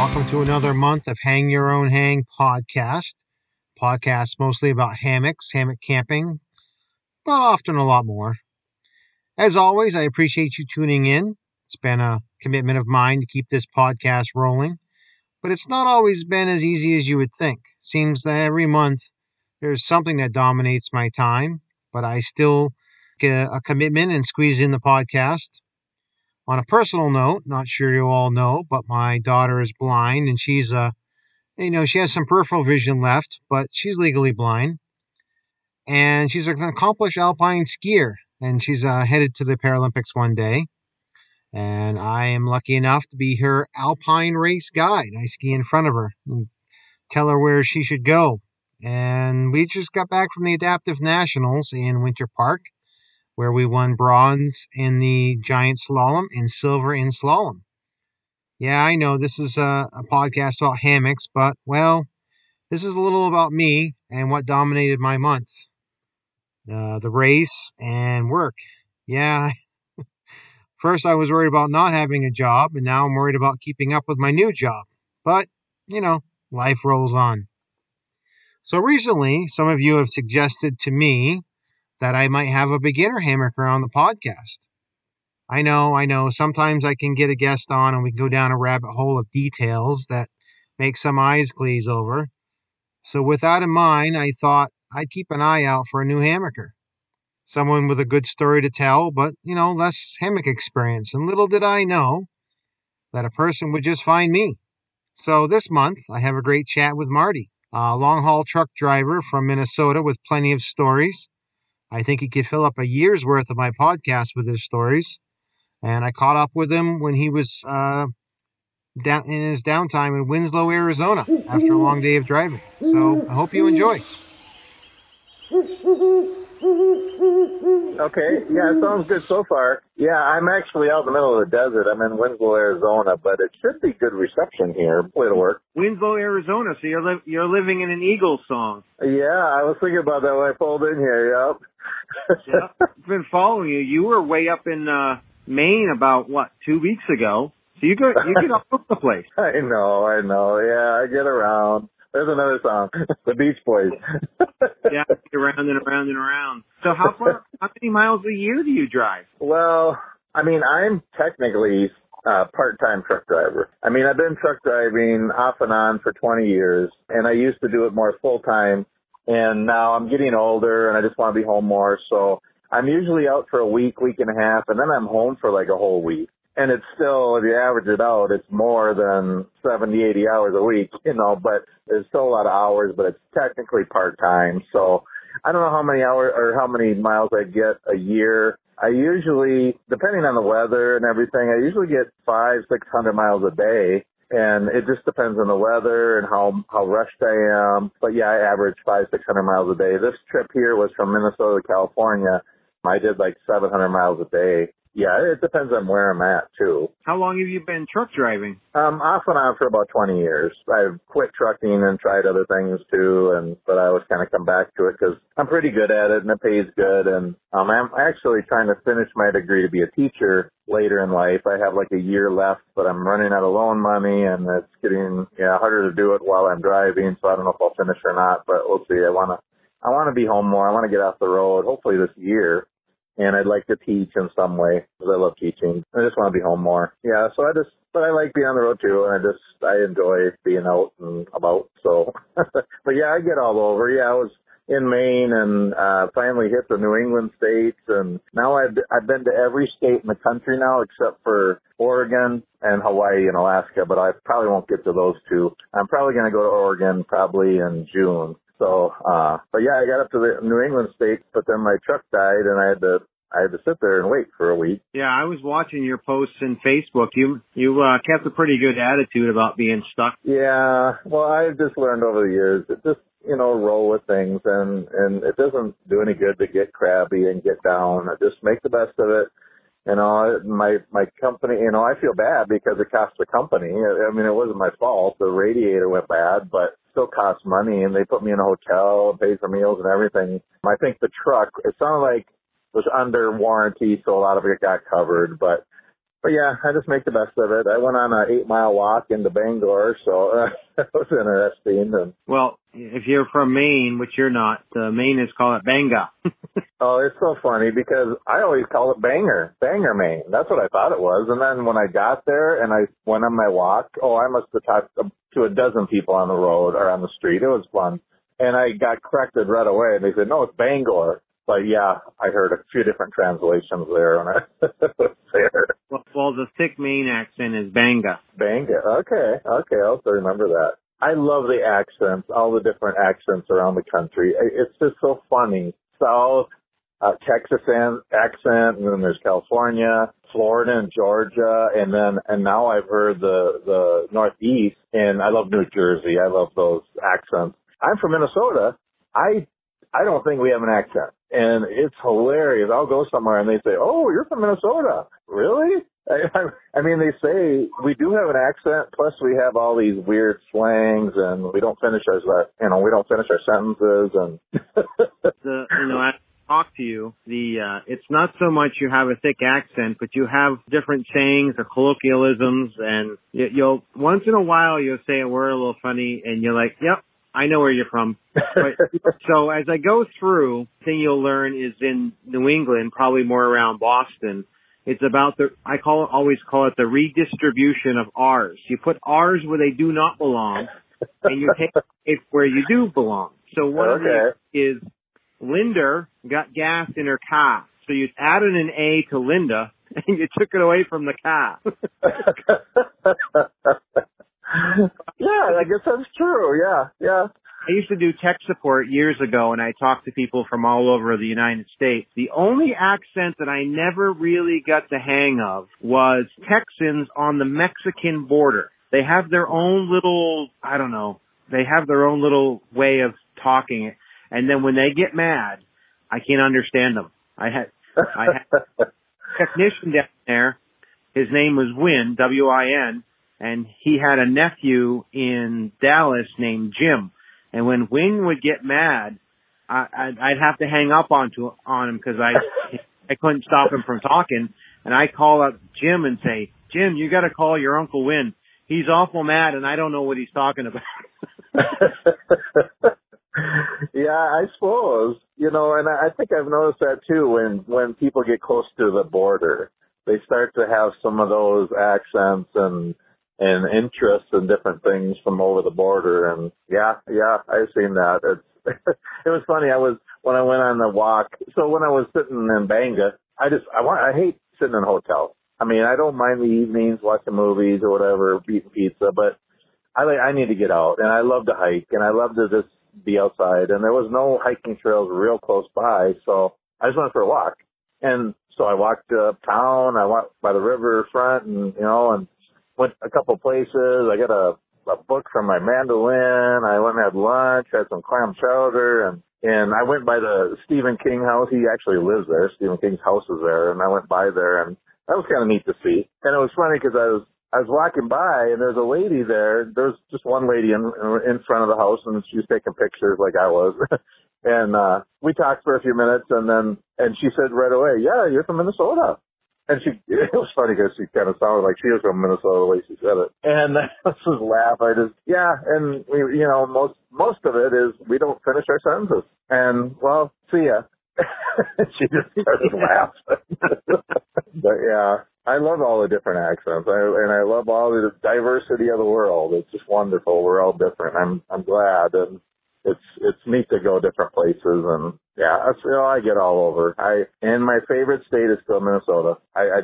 Welcome to another month of Hang Your Own Hang podcast. Podcasts mostly about hammocks, hammock camping, but often a lot more. As always, I appreciate you tuning in. It's been a commitment of mine to keep this podcast rolling, but it's not always been as easy as you would think. Seems that every month there's something that dominates my time, but I still get a commitment and squeeze in the podcast. On a personal note, not sure you all know, but my daughter is blind and she's she has some peripheral vision left, but she's legally blind. And she's an accomplished alpine skier, and she's headed to the Paralympics one day. And I am lucky enough to be her alpine race guide. I ski in front of her and tell her where she should go. And we just got back from the Adaptive Nationals in Winter Park, where we won bronze in the giant slalom and silver in slalom. Yeah, I know this is a podcast about hammocks, but, well, this is a little about me and what dominated my month. The race and work. Yeah, first I was worried about not having a job, and now I'm worried about keeping up with my new job. But, life rolls on. So recently, some of you have suggested to me that I might have a beginner hammocker on the podcast. I know. Sometimes I can get a guest on and we can go down a rabbit hole of details that make some eyes glaze over. So with that in mind, I thought I'd keep an eye out for a new hammocker. Someone with a good story to tell, but, less hammock experience. And little did I know that a person would just find me. So this month, I have a great chat with Marty, a long-haul truck driver from Minnesota with plenty of stories. I think he could fill up a year's worth of my podcast with his stories. And I caught up with him when he was down in his downtime in Winslow, Arizona, after a long day of driving. So I hope you enjoy. Okay, yeah, it sounds good so far. Yeah, I'm actually out in the middle of the desert. I'm in Winslow, Arizona, but it should be good reception here. It'll work. Winslow, Arizona, so you're living in an Eagles song. Yeah, I was thinking about that when I pulled in here, yep. Yeah, I've been following you. You were way up in Maine about, 2 weeks ago? So you get all over the place. I know. Yeah, I get around. There's another song, the Beach Boys. Yeah, around and around and around. So how many miles a year do you drive? Well, I'm technically a part-time truck driver. I've been truck driving off and on for 20 years, and I used to do it more full-time, and now I'm getting older, and I just want to be home more, so I'm usually out for a week and a half, and then I'm home for like a whole week. And it's still, if you average it out, it's more than 70, 80 hours a week, but there's still a lot of hours, but it's technically part-time. So I don't know how many hours or how many miles I get a year. I usually, depending on the weather and everything, I usually get 500-600 miles a day. And it just depends on the weather and how rushed I am. But yeah, I average 500-600 miles a day. This trip here was from Minnesota to California. I did like 700 miles a day. Yeah, it depends on where I'm at, too. How long have you been truck driving? Off and on for about 20 years. I've quit trucking and tried other things, too, but I always kind of come back to it because I'm pretty good at it and it pays good. And I'm actually trying to finish my degree to be a teacher later in life. I have like a year left, but I'm running out of loan money, and it's getting harder to do it while I'm driving, so I don't know if I'll finish or not, but we'll see. I want to be home more. I want to get off the road, hopefully this year. And I'd like to teach in some way because I love teaching. I just want to be home more. Yeah, but I like being on the road too, and I enjoy being out and about. So, but yeah, I get all over. Yeah, I was in Maine and finally hit the New England states, and now I've been to every state in the country now except for Oregon and Hawaii and Alaska. But I probably won't get to those two. I'm probably going to go to Oregon probably in June. So, but yeah, I got up to the New England states, but then my truck died and I had to sit there and wait for a week. Yeah, I was watching your posts in Facebook. You kept a pretty good attitude about being stuck. Yeah, well, I've just learned over the years that just, roll with things and it doesn't do any good to get crabby and get down. I just make the best of it. My company, I feel bad because it cost the company. It wasn't my fault. The radiator went bad, but still cost money, and they put me in a hotel, paid for meals and everything. I think the truck, it sounded like it was under warranty, so a lot of it got covered, but But yeah, I just make the best of it. I went on an 8-mile walk into Bangor, so that was interesting. And Well, if you're from Maine, which you're not, Maine is call it Banga. oh, it's so funny because I always call it Bangor, Maine. That's what I thought it was. And then when I got there and I went on my walk, I must have talked to a dozen people on the road or on the street. It was fun. And I got corrected right away. And they said, no, it's Bangor. But yeah, I heard a few different translations there when I was there. Well, the thick Maine accent is Banga. Banga. Okay. I'll have to remember that. I love the accents, all the different accents around the country. It's just so funny. South, Texas accent, and then there's California, Florida, and Georgia, and now I've heard the Northeast, and I love New Jersey. I love those accents. I'm from Minnesota. I don't think we have an accent, and it's hilarious. I'll go somewhere and they say, "Oh, you're from Minnesota, really?" I mean, they say we do have an accent. Plus, we have all these weird slangs, and we don't finish our sentences. And I talk to you, it's not so much you have a thick accent, but you have different sayings or colloquialisms, and you'll once in a while you'll say a word a little funny, and you're like, "Yep, I know where you're from." But, so as I go through, the thing you'll learn is in New England, probably more around Boston. It's about always call it the redistribution of R's. You put R's where they do not belong, and you take it where you do belong. So one of them is Linda got gas in her car. So you added an A to Linda, and you took it away from the car. Yeah, I guess that's true. Yeah. I used to do tech support years ago, and I talked to people from all over the United States. The only accent that I never really got the hang of was Texans on the Mexican border. They have their own little, they have their own little way of talking. And then when they get mad, I can't understand them. I had a technician down there. His name was Win, W-I-N, and he had a nephew in Dallas named Jim. And when Win would get mad, I'd have to hang up on him because I couldn't stop him from talking. And I call up Jim and say, "Jim, you got to call your Uncle Win. He's awful mad, and I don't know what he's talking about." Yeah, I suppose. And I think I've noticed that too when people get close to the border. They start to have some of those accents and interests in different things from over the border. And yeah, I've seen that. It was funny. When I went on the walk. So when I was sitting in Banga, I hate sitting in hotels. I mean, I don't mind the evenings watching movies or whatever, eating pizza, but I need to get out, and I love to hike, and I love to just be outside. And there was no hiking trails real close by, so I just went for a walk. And so I walked uptown. I walked by the riverfront, and went a couple places. I got a book from my mandolin. I went and had lunch, had some clam chowder, and I went by the Stephen King house. He actually lives there. Stephen King's house is there, and I went by there, and that was kind of neat to see. And it was funny because I was walking by, and there's a lady there. There's just one lady in front of the house, and she was taking pictures like I was. And we talked for a few minutes, and she said right away, "Yeah, you're from Minnesota." And it was funny because she kind of sounded like she was from Minnesota the way she said it. And I just laugh. And we, most of it is we don't finish our sentences. And well, see ya. She just started laughing. But yeah, I love all the different accents. I love all the diversity of the world. It's just wonderful. We're all different. I'm glad. And it's neat to go different places, and yeah, I get all over. And my favorite state is still Minnesota.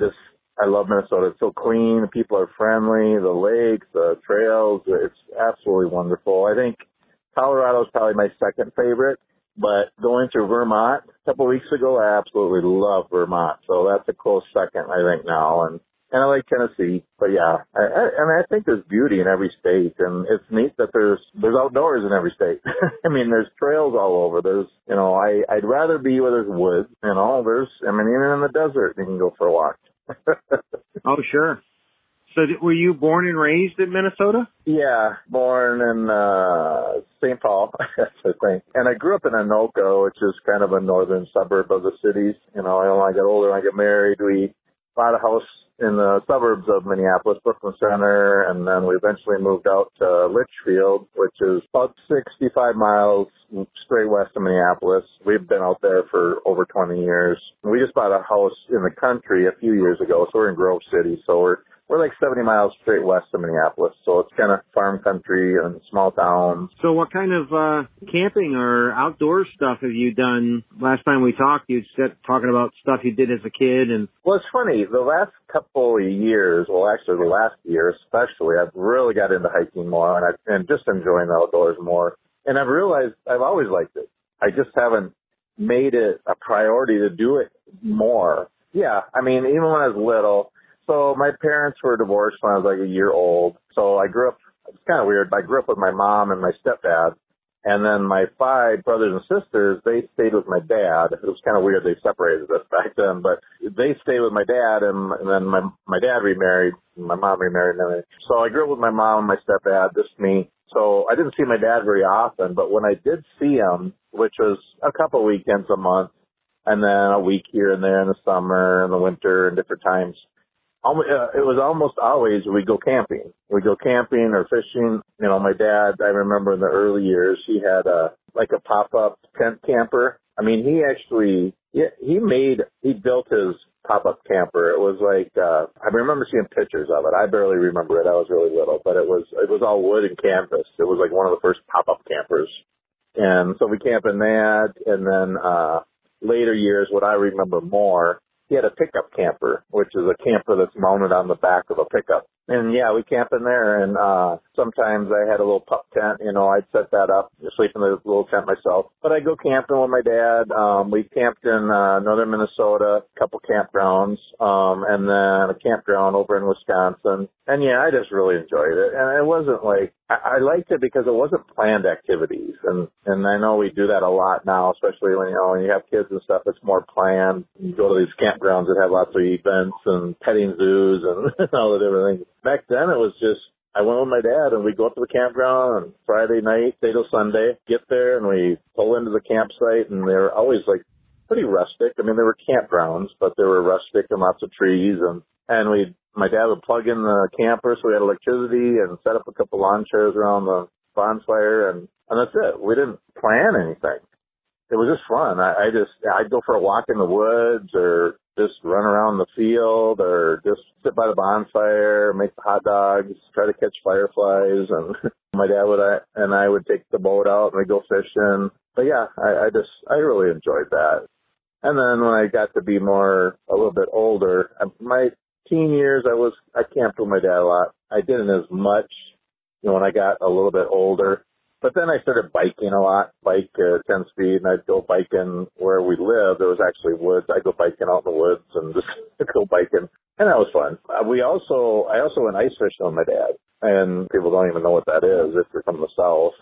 I love Minnesota. It's so clean. The people are friendly. The lakes, the trails. It's absolutely wonderful. I think Colorado is probably my second favorite, but going to Vermont a couple of weeks ago, I absolutely love Vermont. So that's a close second, I think now. And I like Tennessee, but yeah, I think there's beauty in every state, and it's neat that there's outdoors in every state. I mean, there's trails all over. I'd rather be where there's woods, even in the desert, you can go for a walk. Oh, sure. So were you born and raised in Minnesota? Yeah, born in St. Paul, I think. And I grew up in Anoka, which is kind of a northern suburb of the cities. When I got older, when I got married, we bought a house in the suburbs of Minneapolis, Brooklyn Center, and then we eventually moved out to Litchfield, which is about 65 miles straight west of Minneapolis. We've been out there for over 20 years. We just bought a house in the country a few years ago, so we're in Grove City, so we're like 70 miles straight west of Minneapolis, so it's kind of farm country and small town. So what kind of camping or outdoor stuff have you done? Last time we talked, you said talking about stuff you did as a kid. And well, it's funny. The last couple of years, well, actually the last year especially, I've really got into hiking more and just enjoying the outdoors more. And I've realized I've always liked it. I just haven't made it a priority to do it more. Yeah, I mean, even when I was little. So my parents were divorced when I was like a year old. So I grew up, it's kind of weird, but I grew up with my mom and my stepdad. And then my 5 brothers and sisters, they stayed with my dad. It was kind of weird. They separated us back then, but they stayed with my dad, and then my dad remarried, and my mom remarried. And everything. So I grew up with my mom and my stepdad, just me. So I didn't see my dad very often, but when I did see him, which was a couple weekends a month, and then a week here and there in the summer and the winter and different times, it was almost always we go camping. We go camping or fishing. You know, my dad, I remember in the early years, he had a pop-up tent camper. I mean, he built his pop-up camper. It was like, I remember seeing pictures of it. I barely remember it. I was really little, but it was all wood and canvas. It was like one of the first pop-up campers. And so we camped in that. And then, later years, what I remember more, he had a pickup camper, which is a camper that's mounted on the back of a pickup. And yeah, we camp in there, and sometimes I had a little pup tent, you know, I'd set that up, sleep in the little tent myself. But I'd go camping with my dad. We camped in northern Minnesota, a couple campgrounds, and then a campground over in Wisconsin. And yeah, I just really enjoyed it. And it wasn't like, I liked it because it wasn't planned activities. And I know we do that a lot now, especially when, when you have kids and stuff, it's more planned. You go to these campgrounds that have lots of events and petting zoos and all the different things. Back then, it was just, I went with my dad, and we'd go up to the campground on Friday night, stay till Sunday, get there, and we pull into the campsite, and they were always, like, pretty rustic. I mean, they were campgrounds, but they were rustic and lots of trees, and my dad would plug in the camper so we had electricity and set up a couple lawn chairs around the bonfire, and that's it. We didn't plan anything. It was just fun. I'd go for a walk in the woods or just run around the field or just sit by the bonfire, make hot dogs, try to catch fireflies. And my dad and I would take the boat out and we'd go fishing. But yeah, I really enjoyed that. And then when I got to be a little bit older, my teen years, I camped with my dad a lot. I didn't as much, when I got a little bit older. But then I started biking a lot, 10 speed, and I'd go biking where we lived. There was actually woods. I'd go biking out in the woods and just go biking. And that was fun. I also went ice fishing with my dad. And people don't even know what that is if you're from the South.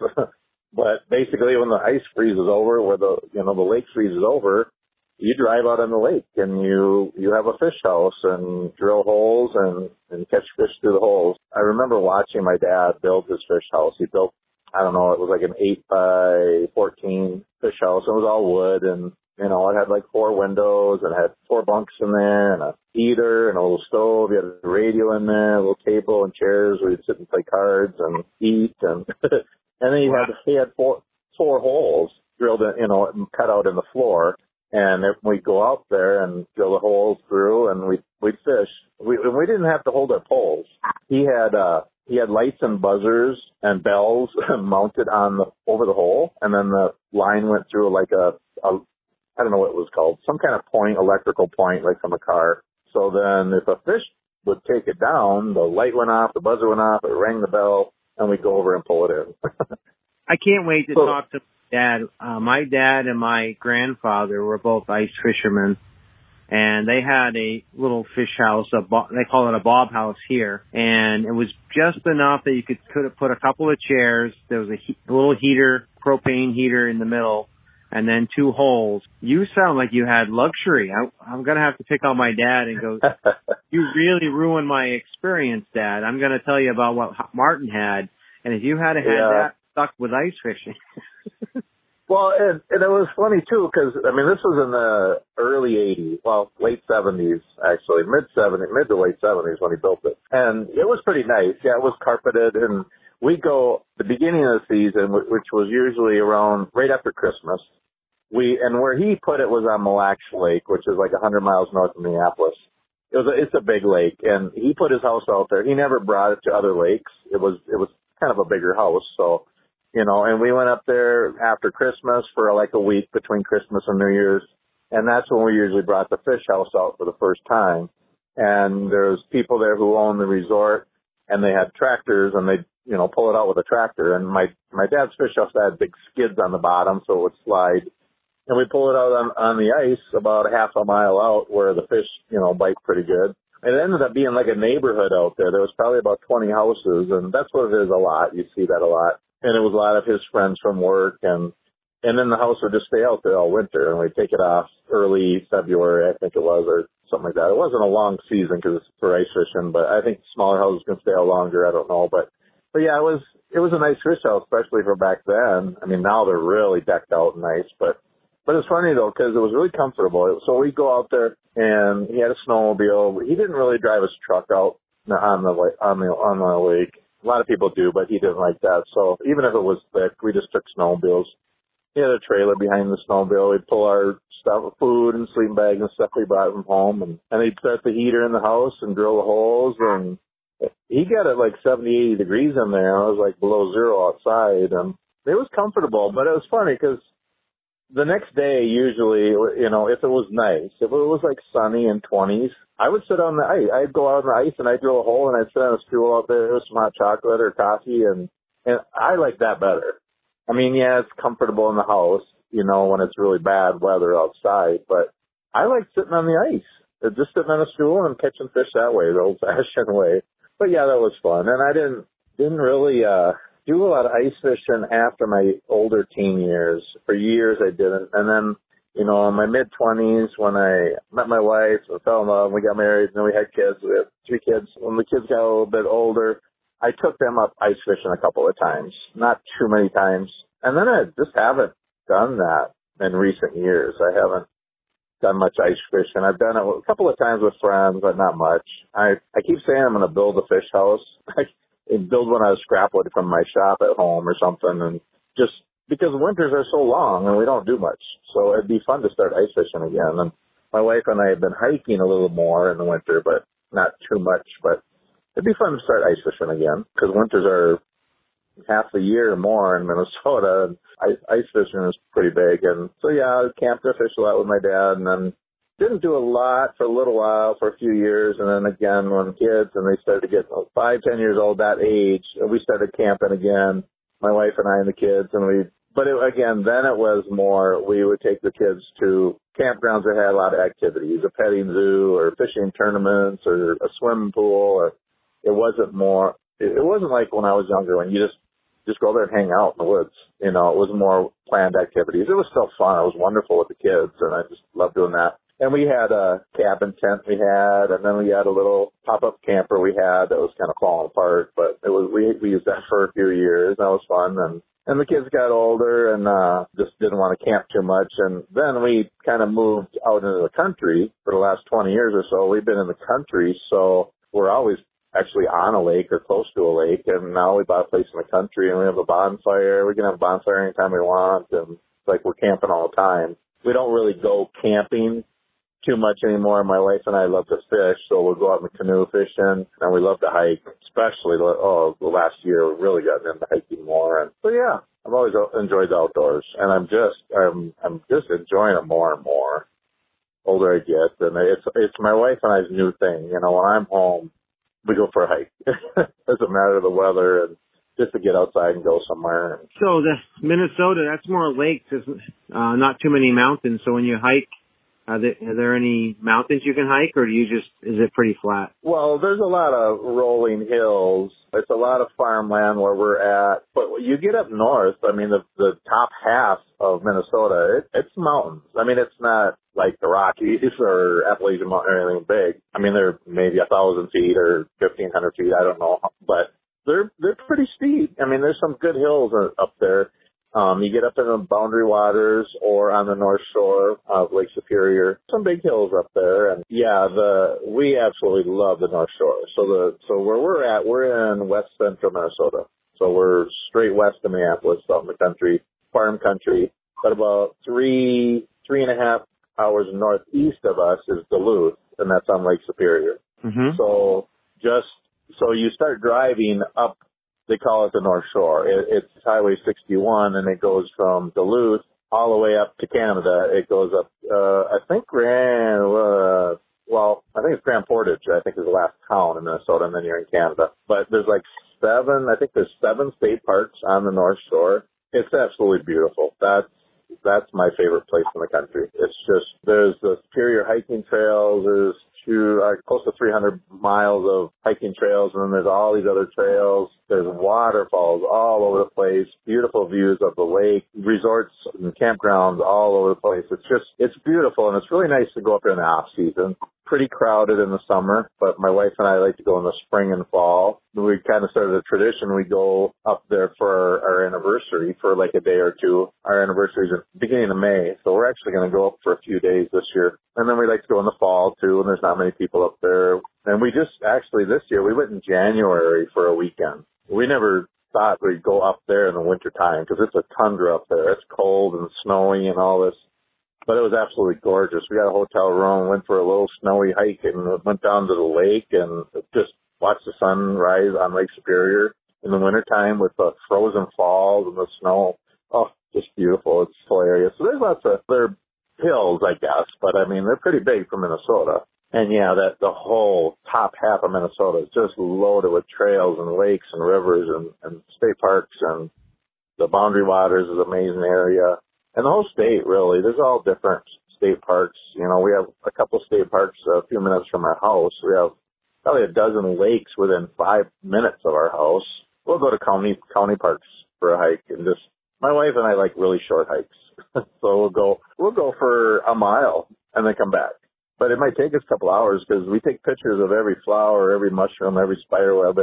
But basically when the ice freezes over, where the lake freezes over, you drive out on the lake and you have a fish house and drill holes and catch fish through the holes. I remember watching my dad build his fish house. He built, I don't know, it was like an 8x14 fish house. It was all wood, and, it had like 4 windows, and it had 4 bunks in there, and a heater, and a little stove. You had a radio in there, a little table and chairs where you'd sit and play cards and eat, and and then he had 4 holes drilled in, cut out in the floor, and we'd go out there and drill the holes through, and we'd fish. We didn't have to hold our poles. He had lights and buzzers and bells mounted over the hole, and then the line went through like I don't know what it was called, some kind of point, electrical point, like from a car. So then if a fish would take it down, the light went off, the buzzer went off, it rang the bell, and we'd go over and pull it in. I can't wait to talk to Dad. My dad and my grandfather were both ice fishermen. And they had a little fish house, they call it a bob house here. And it was just enough that you could have put a couple of chairs. There was a little heater, propane heater in the middle, and then 2 holes. You sound like you had luxury. I'm going to have to pick on my dad and go, you really ruined my experience, Dad. I'm going to tell you about what Martin had. And if you had had that stuck with ice fishing. Well, and it was funny too, because I mean, this was in the early '80s, well, late '70s actually, mid to late '70s when he built it, and it was pretty nice. Yeah, it was carpeted, and we go the beginning of the season, which was usually around right after Christmas. And where he put it was on Mille Lacs Lake, which is like 100 miles north of Minneapolis. It's a big lake, and he put his house out there. He never brought it to other lakes. It was kind of a bigger house, so. And we went up there after Christmas for like a week between Christmas and New Year's. And that's when we usually brought the fish house out for the first time. And there's people there who own the resort, and they had tractors, and they, pull it out with a tractor. And my dad's fish house had big skids on the bottom, so it would slide. And we pull it out on the ice about a half a mile out where the fish, bite pretty good. It ended up being like a neighborhood out there. There was probably about 20 houses, and that's what it is a lot. You see that a lot. And it was a lot of his friends from work, and then the house would just stay out there all winter, and we'd take it off early February, I think it was, or something like that. It wasn't a long season because it's for ice fishing, but I think smaller houses can stay out longer. I don't know, but yeah, it was a nice fish house, especially for back then. I mean, now they're really decked out and nice, but it's funny though because it was really comfortable. So we'd go out there, and he had a snowmobile. He didn't really drive his truck out on the lake. A lot of people do, but he didn't like that. So even if it was thick, we just took snowmobiles. He had a trailer behind the snowmobile. We'd pull our stuff, food and sleeping bags and stuff we brought from home, and he'd start the heater in the house and drill the holes. And he got it like 70, 80 degrees in there. It was like below zero outside, and it was comfortable. But it was funny because the next day, usually, if it was nice, if it was like sunny and 20s, I would sit on the ice. I'd go out on the ice and I'd drill a hole and I'd sit on a stool out there with some hot chocolate or coffee, and I like that better. I mean, yeah, it's comfortable in the house, when it's really bad weather outside, but I like sitting on the ice, just sitting on a stool and catching fish that way, the old-fashioned way. But yeah, that was fun, and I didn't really do a lot of ice fishing after my older teen years. For years I didn't, and then. In my mid-20s, when I met my wife, I fell in love, we got married, and then we had kids. We had 3 kids. When the kids got a little bit older, I took them up ice fishing a couple of times, not too many times. And then I just haven't done that in recent years. I haven't done much ice fishing. I've done it a couple of times with friends, but not much. I keep saying I'm going to build a fish house. Build one out of scrap wood from my shop at home or something, and just because winters are so long and we don't do much. So it'd be fun to start ice fishing again. And my wife and I have been hiking a little more in the winter, but not too much. But it'd be fun to start ice fishing again because winters are half the year or more in Minnesota, and ice fishing is pretty big. And so, yeah, I camped or fished a lot with my dad, and then didn't do a lot for a little while, for a few years. And then again, when kids, and they started to get 5, 10 years old, that age, and we started camping again, my wife and I and the kids, and then it was more, we would take the kids to campgrounds that had a lot of activities, a petting zoo or fishing tournaments or a swimming pool. Or it wasn't like when I was younger when you just go there and hang out in the woods. It was more planned activities. It was still fun. It was wonderful with the kids, and I just loved doing that. And we had a cabin tent and then we had a little pop-up camper we had that was kind of falling apart, but we used that for a few years. That was fun. And the kids got older and just didn't want to camp too much. And then we kind of moved out into the country for the last 20 years or so. We've been in the country, so we're always actually on a lake or close to a lake. And now we bought a place in the country, and we have a bonfire. We can have a bonfire anytime we want, and it's like we're camping all the time. We don't really go camping too much anymore. My wife and I love to fish, so we'll go out in the canoe fishing, and we love to hike, especially the last year we've really gotten into hiking more. And so yeah, I've always enjoyed the outdoors, and I'm just enjoying it more and more older I get. And it's my wife and I's new thing. When I'm home, we go for a hike. Doesn't matter the weather, and just to get outside and go somewhere. So the Minnesota, that's more lakes, not too many mountains. So when you hike, are there any mountains you can hike, or is it pretty flat? Well, there's a lot of rolling hills. It's a lot of farmland where we're at. But you get up north, I mean, the top half of Minnesota, it's mountains. I mean, it's not like the Rockies or Appalachian Mountain or anything big. I mean, they're maybe 1,000 feet or 1,500 feet. I don't know. But they're pretty steep. I mean, there's some good hills up there. You get up in the Boundary Waters or on the North Shore of Lake Superior. Some big hills up there, and yeah, we absolutely love the North Shore. So where we're at, we're in west central Minnesota. So we're straight west of Minneapolis, out in the country, farm country. But about 3.5 hours northeast of us is Duluth, and that's on Lake Superior. Mm-hmm. So you start driving up. They call it the North Shore. It's Highway 61, and it goes from Duluth all the way up to Canada. It goes up, I think it's Grand Portage, I think is the last town in Minnesota, and then you're in Canada. But there's there's 7 state parks on the North Shore. It's absolutely beautiful. That's my favorite place in the country. It's just, there's the Superior hiking trails, there's close to 300 miles of hiking trails, and then there's all these other trails. There's waterfalls all over the place, beautiful views of the lake, resorts and campgrounds all over the place. It's beautiful, and it's really nice to go up there in the off season. Pretty crowded in the summer, but my wife and I like to go in the spring and fall. We kind of started a tradition. We go up there for our anniversary for like a day or two. Our anniversary is at the beginning of May, so we're actually going to go up for a few days this year. And then we like to go in the fall too, and there's not many people up there. And we just this year, we went in January for a weekend. We never thought we'd go up there in the wintertime because it's a tundra up there. It's cold and snowy and all this. But it was absolutely gorgeous. We got a hotel room, went for a little snowy hike, and went down to the lake and just watched the sun rise on Lake Superior in the wintertime with the frozen falls and the snow. Oh, just beautiful. It's hilarious. So there's lots of other hills, I guess, but I mean, they're pretty big for Minnesota. And yeah, the whole top half of Minnesota is just loaded with trails and lakes and rivers and state parks, and the Boundary Waters is an amazing area. And the whole state, really, there's all different state parks. You know, we have a couple state parks a few minutes from our house. We have probably a dozen lakes within 5 minutes of our house. We'll go to county parks for a hike, and my wife and I like really short hikes. So we'll go for a mile and then come back. But it might take us a couple hours because we take pictures of every flower, every mushroom, every spiderweb,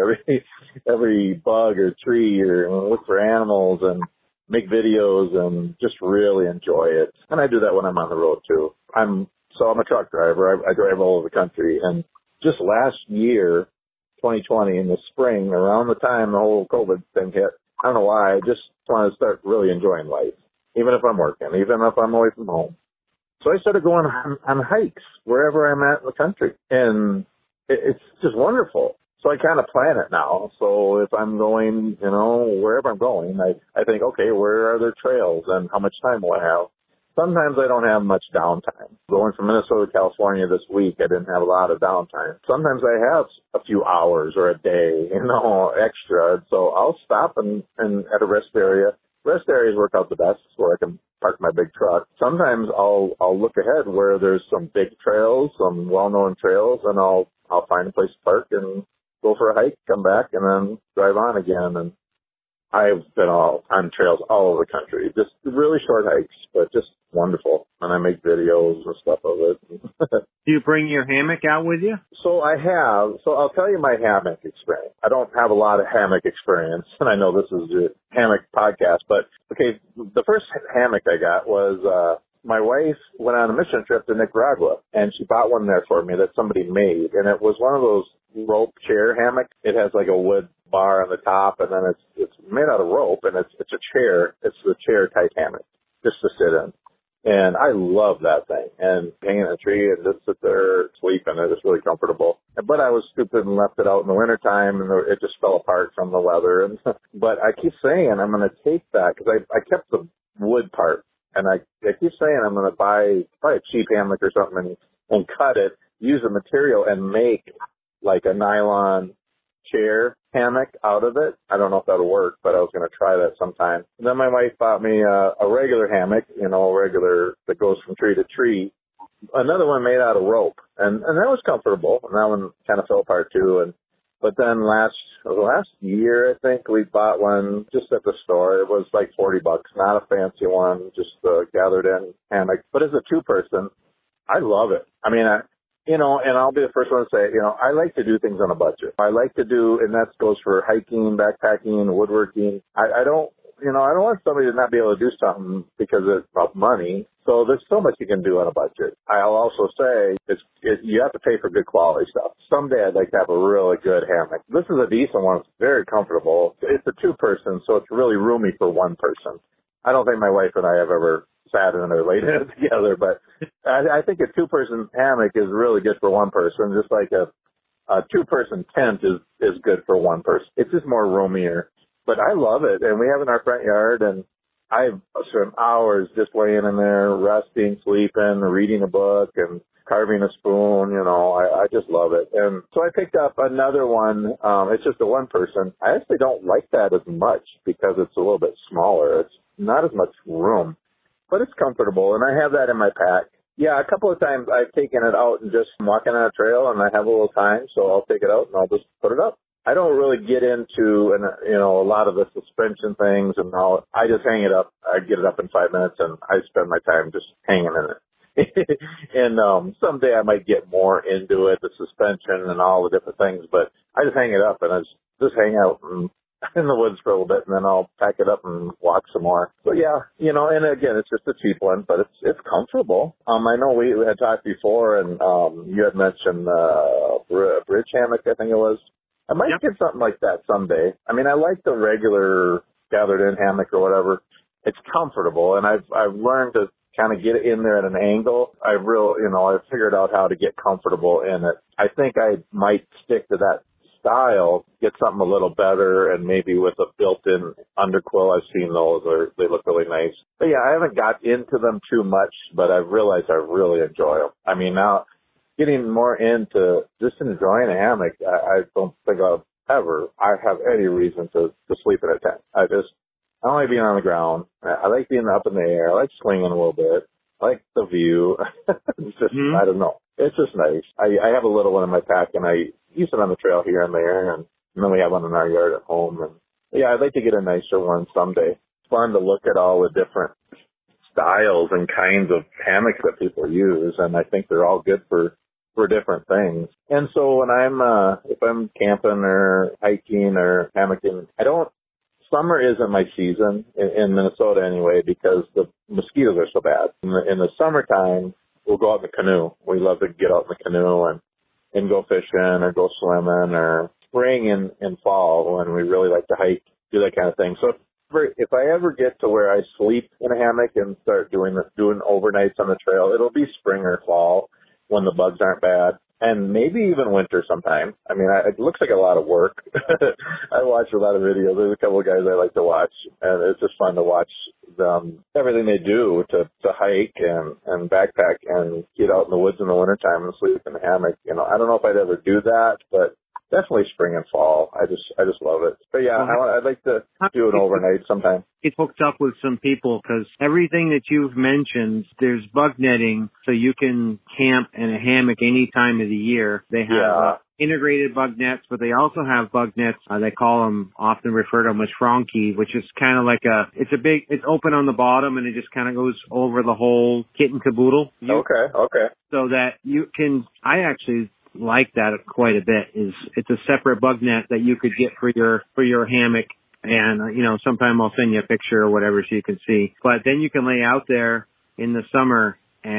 every bug or tree, and look for animals and make videos and just really enjoy it. And I do that when I'm on the road too. I'm a truck driver. I drive all over the country. And just last year, 2020, in the spring, around the time the whole COVID thing hit, I don't know why, I just wanted to start really enjoying life, even if I'm working, even if I'm away from home. So I started going on hikes wherever I'm at in the country. And it's just wonderful. So I kind of plan it now. So if I'm going, wherever I'm going, I think, okay, where are there trails and how much time will I have? Sometimes I don't have much downtime. Going from Minnesota to California this week, I didn't have a lot of downtime. Sometimes I have a few hours or a day, extra. So I'll stop and at a rest area. Rest areas work out the best where I can park my big truck. Sometimes I'll look ahead where there's some big trails, some well-known trails, and I'll find a place to park and go for a hike, come back, and then drive on again. And I've been on trails all over the country, just really short hikes, but just wonderful. And I make videos and stuff of it. Do you bring your hammock out with you? So I'll tell you my hammock experience. I don't have a lot of hammock experience, and I know this is a hammock podcast, but okay, the first hammock I got was, my wife went on a mission trip to Nicaragua, and she bought one there for me that somebody made, and it was one of those rope chair hammock. It has like a wood bar on the top, and then it's made out of rope, and it's a chair. It's the chair type hammock just to sit in. And I love that thing. And hang in a tree and just sit there, sleep in it. It's really comfortable. But I was stupid and left it out in the wintertime, and it just fell apart from the weather. But I keep saying I'm going to take that because I kept the wood part. And I keep saying I'm going to buy a cheap hammock or something and cut it, use the material, and make like a nylon chair hammock out of it. I don't know if that'll work, but I was going to try that sometime. And then my wife bought me a regular hammock, regular that goes from tree to tree. Another one made out of rope, and that was comfortable. And that one kind of fell apart too. But then last year, I think we bought one just at the store. It was like $40, not a fancy one, just a gathered in hammock. But as a 2-person, I love it. I mean, and I'll be the first one to say, I like to do things on a budget. I like to do, and that goes for hiking, backpacking, woodworking. I don't I don't want somebody to not be able to do something because it's about money. So there's so much you can do on a budget. I'll also say you have to pay for good quality stuff. Someday I'd like to have a really good hammock. This is a decent one. It's very comfortable. It's a 2-person, so it's really roomy for 1 person. I don't think my wife and I have ever sat in it or laid in it together, but I think a 2-person hammock is really good for 1 person, just like a 2-person tent is good for 1 person. It's just more roomier. But I love it, and we have it in our front yard, and I've spent hours just laying in there, resting, sleeping, reading a book, and carving a spoon. I just love it. And so I picked up another one. It's just a 1-person. I actually don't like that as much because it's a little bit smaller. It's not as much room, but it's comfortable, and I have that in my pack. Yeah, a couple of times I've taken it out and just walking on a trail, and I have a little time, so I'll take it out and I'll just put it up. I don't really get into, a lot of the suspension things and all. I just hang it up. I get it up in 5 minutes, and I spend my time just hanging in it. And someday I might get more into it, the suspension and all the different things, but I just hang it up and I just hang out in the woods for a little bit, and then I'll pack it up and walk some more. So yeah, and again, it's just a cheap one, but it's comfortable. I know we had talked before, and you had mentioned bridge hammock, I think it was. I might get something like that someday. I mean, I like the regular gathered-in hammock or whatever. It's comfortable, and I've learned to kind of get it in there at an angle. I've figured out how to get comfortable in it. I think I might stick to that style, get something a little better, and maybe with a built-in underquill. I've seen those, they look really nice. But yeah, I haven't got into them too much, but I've realized I really enjoy them. I mean, now getting more into just enjoying a hammock, I don't think I have any reason to sleep in a tent. I don't like being on the ground. I like being up in the air. I like swinging a little bit. I like the view. It's just, I don't know. It's just nice. I have a little one in my pack, and I use it on the trail here and there, and then we have one in our yard at home. And yeah, I'd like to get a nicer one someday. It's fun to look at all the different styles and kinds of hammocks that people use, and I think they're all good for different things. And so when if I'm camping or hiking or hammocking, summer isn't my season in Minnesota anyway, because the mosquitoes are so bad. In the summertime, we'll go out in the canoe. We love to get out in the canoe and go fishing or go swimming, or spring and fall when we really like to hike, do that kind of thing. So if I ever get to where I sleep in a hammock and start doing overnights on the trail, it'll be spring or fall when the bugs aren't bad, and maybe even winter sometime. I mean, it looks like a lot of work. I watch a lot of videos. There's a couple of guys I like to watch, and it's just fun to watch them, everything they do to hike and backpack and get out in the woods in the wintertime and sleep in a hammock. I don't know if I'd ever do that, but definitely spring and fall. I just love it. But yeah, I'd like to do an overnight sometime. Get hooked up with some people, because everything that you've mentioned, there's bug netting, so you can camp in a hammock any time of the year. They have integrated bug nets, but they also have bug nets. They call them, often refer to them as Franke, which is kind of like it's open on the bottom, and it just kind of goes over the whole kit and caboodle. Okay. So that you can, I actually like that quite a bit. It's a separate bug net that you could get for your hammock, and sometime I'll send you a picture or whatever so you can see. But then you can lay out there in the summer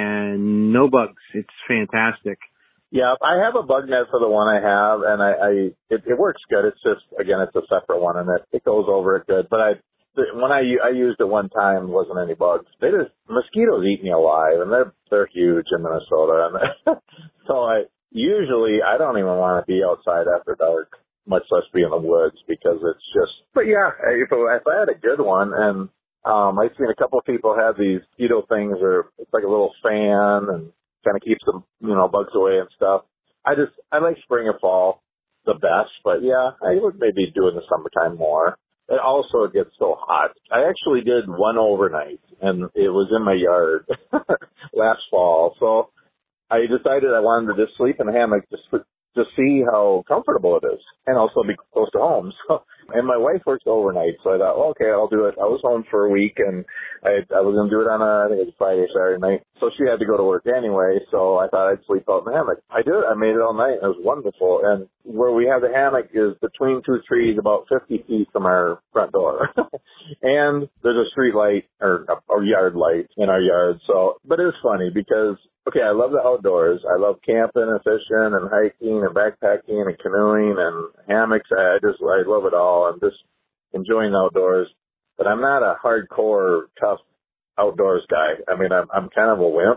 and no bugs. It's fantastic. Yeah, I have a bug net for the one I have, and it works good. It's just, again, it's a separate one, and it goes over it good. But when I used it one time, there wasn't any bugs. Mosquitoes eat me alive, and they're huge in Minnesota, and so usually I don't even want to be outside after dark, much less be in the woods, because it's just, but yeah, if I had a good one, and I've seen a couple of people have these mosquito things, or it's like a little fan and kind of keeps them, bugs away and stuff. I like spring and fall the best, but yeah, I would maybe do in the summertime more. It also gets so hot. I actually did one overnight, and it was in my yard last fall, so I decided I wanted to just sleep in a hammock just to see how comfortable it is, and also be close to home. So, and my wife works overnight, so I thought, okay, I'll do it. I was home for a week, and I was going to do it on I think it was Friday or Saturday night. So she had to go to work anyway, so I thought I'd sleep out in the hammock. I did. I made it all night, and it was wonderful. And where we have the hammock is between two trees about 50 feet from our front door. And there's a street light or a yard light in our yard. So, but it was funny because, okay, I love the outdoors. I love camping and fishing and hiking and backpacking and canoeing and hammocks. I love it all. I'm just enjoying the outdoors, but I'm not a hardcore, tough outdoors guy. I mean, I'm kind of a wimp.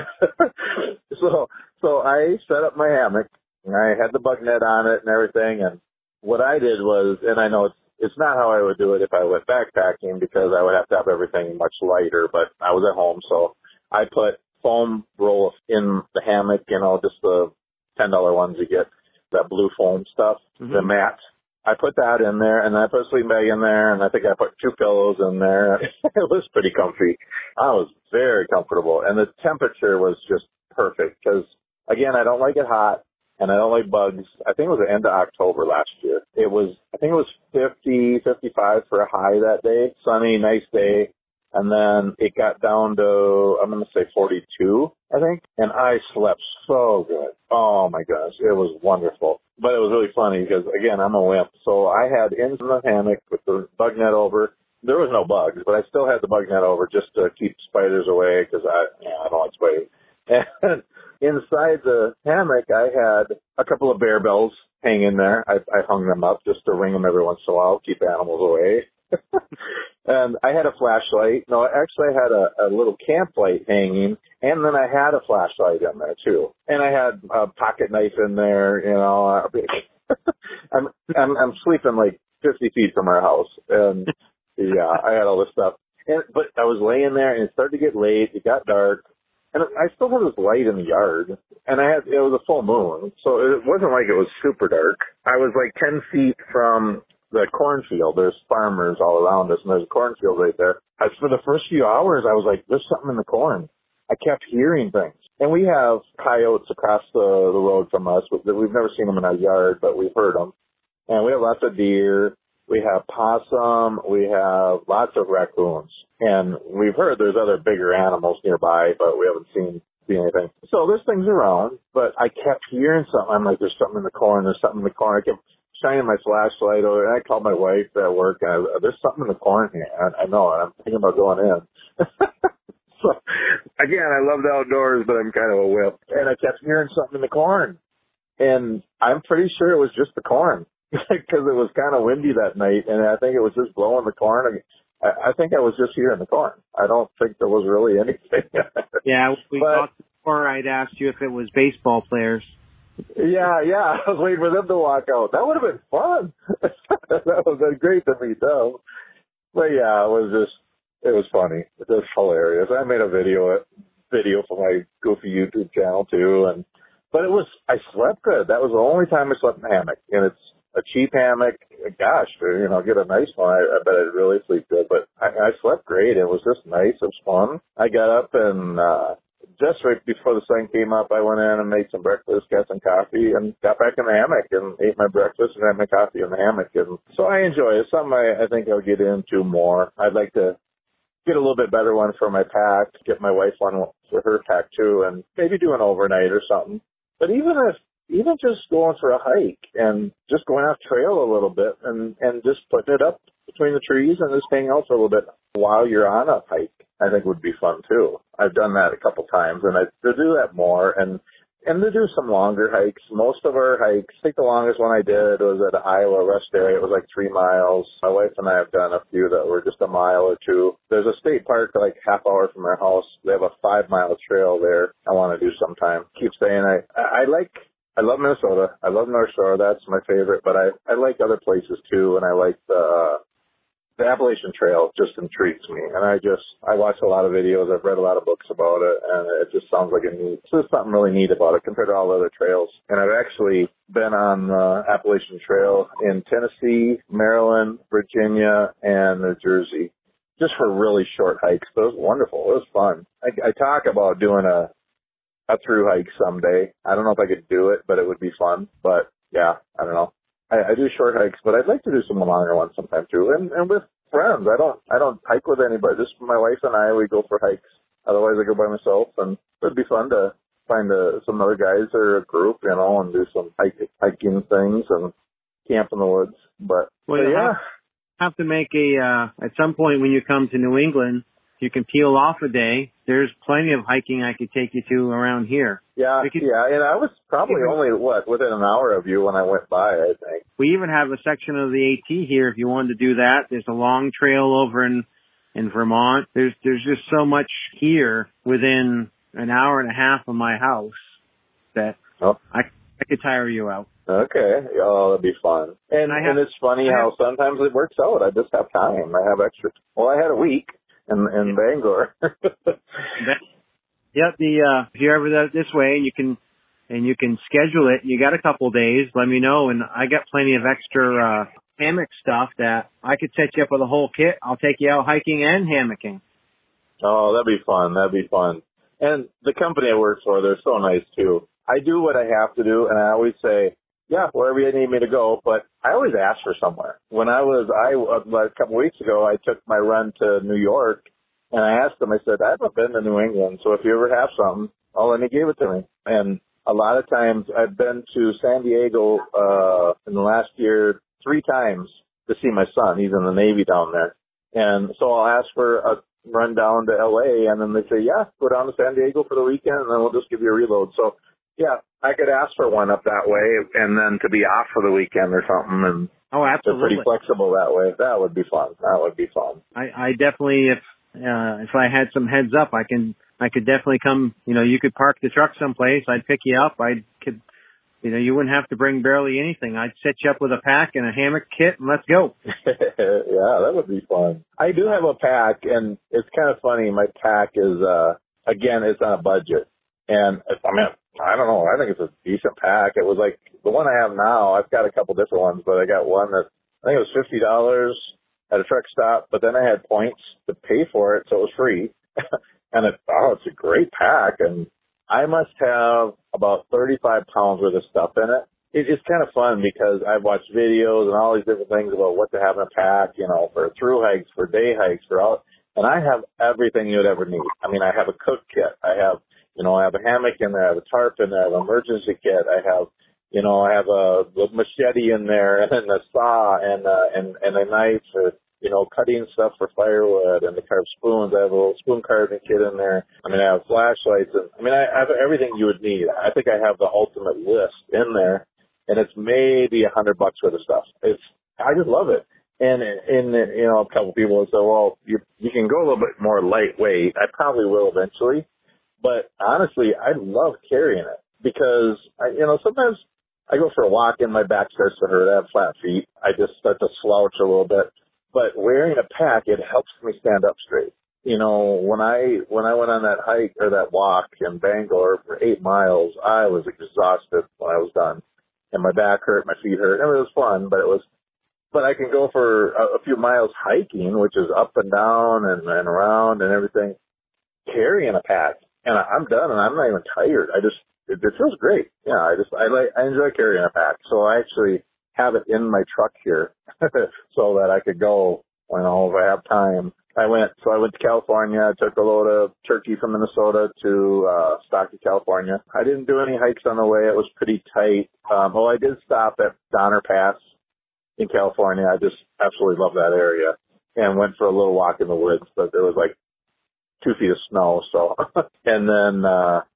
So I set up my hammock and I had the bug net on it and everything. And what I did was, and I know it's not how I would do it if I went backpacking because I would have to have everything much lighter, but I was at home. So I put foam roll in the hammock, just the $10 ones you get, that blue foam stuff, the mats. I put that in there, and I put a sleeping bag in there, and I think I put 2 pillows in there. It was pretty comfy. I was very comfortable, and the temperature was just perfect because, again, I don't like it hot, and I don't like bugs. I think it was the end of October last year. I think it was 50, 55 for a high that day, sunny, nice day. And then it got down to, I'm going to say 42, I think. And I slept so good. Oh, my gosh. It was wonderful. But it was really funny because, again, I'm a wimp. So I had in the hammock with the bug net over. There was no bugs, but I still had the bug net over just to keep spiders away because I don't like spiders. And inside the hammock, I had a couple of bear bells hanging there. I hung them up just to ring them every once in a while, keep animals away. And I had a flashlight. No, actually I had a little camp light hanging, and then I had a flashlight in there too. And I had a pocket knife in there, I'm sleeping like 50 feet from our house. And yeah, I had all this stuff. But I was laying there and it started to get late. It got dark. And I still had this light in the yard, and it was a full moon, so it wasn't like it was super dark. I was like 10 feet from the cornfield. There's farmers all around us, and there's a cornfield right there. For the first few hours, I was like, there's something in the corn. I kept hearing things. And we have coyotes across the road from us. We've never seen them in our yard, but we've heard them. And we have lots of deer. We have possum. We have lots of raccoons. And we've heard there's other bigger animals nearby, but we haven't seen anything. So there's things around, but I kept hearing something. I'm like, there's something in the corn. There's something in the corn. I kept shining my flashlight over, and I called my wife at work, and there's something in the corn here. I know, and I'm thinking about going in. So, again, I love the outdoors, but I'm kind of a whip. And I kept hearing something in the corn. And I'm pretty sure it was just the corn because it was kind of windy that night, and I think it was just blowing the corn. I think I was just hearing the corn. I don't think there was really anything. Yeah, we talked before. I'd asked you if it was baseball players. Yeah. I was waiting for them to walk out. That would have been fun. That would have been great to meet them. But yeah, it was funny. It was hilarious. I made a video for my goofy YouTube channel too, but I slept good. That was the only time I slept in a hammock, and it's a cheap hammock. Gosh, get a nice one. I bet I'd really sleep good, but I slept great. It was just nice. It was fun. I got up and just right before the sun came up, I went in and made some breakfast, got some coffee, and got back in the hammock and ate my breakfast and had my coffee in the hammock. And so I enjoy it. It's something I think I'll get into more. I'd like to get a little bit better one for my pack, get my wife one for her pack too, and maybe do an overnight or something. But even just going for a hike and just going off trail a little bit and just putting it up between the trees and just hang out for a little bit while you're on a hike, I think would be fun too. I've done that a couple times, and to do that more and to do some longer hikes. Most of our hikes, I think the longest one I did was at the Iowa rest area. It was like 3 miles. My wife and I have done a few that were just a mile or two. There's a state park like half hour from our house. They have a 5-mile trail there I want to do sometime. Keep saying I love Minnesota. I love North Shore. That's my favorite. But I like other places too, and I like the Appalachian Trail. Just intrigues me, and I watch a lot of videos. I've read a lot of books about it, and it just sounds like there's something really neat about it compared to all the other trails. And I've actually been on the Appalachian Trail in Tennessee, Maryland, Virginia, and New Jersey, just for really short hikes. But it was wonderful. It was fun. I talk about doing a through hike someday. I don't know if I could do it, but it would be fun. But yeah, I don't know. I do short hikes, but I'd like to do some longer ones sometime too. And with friends, I don't hike with anybody. Just my wife and I, we go for hikes. Otherwise, I go by myself, and it'd be fun to find some other guys or a group, and do some hike hiking things and camp in the woods. But yeah. Have to make at some point when you come to New England, you can peel off a day. There's plenty of hiking I could take you to around here. Yeah, and I was probably only, within an hour of you when I went by, I think. We even have a section of the AT here if you wanted to do that. There's a long trail over in Vermont. There's just so much here within an hour and a half of my house that I could tire you out. Okay. Oh, that'd be fun. And it's funny how sometimes it works out. I just have time. I have extra. Well, I had a week in Bangor. Yeah. If you're ever this way and you can schedule it, you got a couple days, let me know. And I got plenty of extra, hammock stuff that I could set you up with a whole kit. I'll take you out hiking and hammocking. Oh, that'd be fun. That'd be fun. And the company I work for, they're so nice too. I do what I have to do, and I always say, yeah, wherever you need me to go, but I always ask for somewhere. When a couple weeks ago, I took my run to New York, and I asked them, I said, I haven't been to New England, so if you ever have something, and he gave it to me. And a lot of times, I've been to San Diego in the last year 3 times to see my son. He's in the Navy down there. And so I'll ask for a run down to L.A., and then they say, yeah, go down to San Diego for the weekend, and then we'll just give you a reload. So, yeah, I could ask for one up that way and then to be off for the weekend or something. And absolutely. They're pretty flexible that way. That would be fun. I definitely, if I had some heads up, I could definitely come, you could park the truck someplace. I'd pick you up. You wouldn't have to bring barely anything. I'd set you up with a pack and a hammock kit and let's go. Yeah, that would be fun. I do have a pack, and it's kind of funny. My pack is, again, it's on a budget. And I don't know. I think it's a decent pack. It was like the one I have now. I've got a couple different ones, but I got one that I think it was $50 at a truck stop, but then I had points to pay for it, so it was free. And it's a great pack, and I must have about 35 pounds worth of stuff in it. It's kind of fun because I've watched videos and all these different things about what to have in a pack, for through hikes, for day hikes, and I have everything you'd ever need. I have a cook kit. I have a hammock in there. I have a tarp in there. I have an emergency kit. I have a machete in there and a saw and a knife for, cutting stuff for firewood and to carve spoons. I have a little spoon carving kit in there. I have flashlights and I have everything you would need. I think I have the ultimate list in there, and it's maybe $100 worth of stuff. I just love it. And a couple of people will say, well, you can go a little bit more lightweight. I probably will eventually. But honestly, I love carrying it because, sometimes I go for a walk and my back starts to hurt. I have flat feet. I just start to slouch a little bit. But wearing a pack, it helps me stand up straight. When I went on that hike or that walk in Bangor for 8 miles, I was exhausted when I was done. And my back hurt, my feet hurt. It was fun, but I can go for a few miles hiking, which is up and down and around and everything, carrying a pack. And I'm done, and I'm not even tired. It feels great. Yeah, I enjoy carrying a pack. So I actually have it in my truck here so that I could go, if I have time. I went to California. I took a load of turkey from Minnesota to Stockton, California. I didn't do any hikes on the way. It was pretty tight. I did stop at Donner Pass in California. I just absolutely love that area, and went for a little walk in the woods, but there was like 2 feet of snow. So, and then,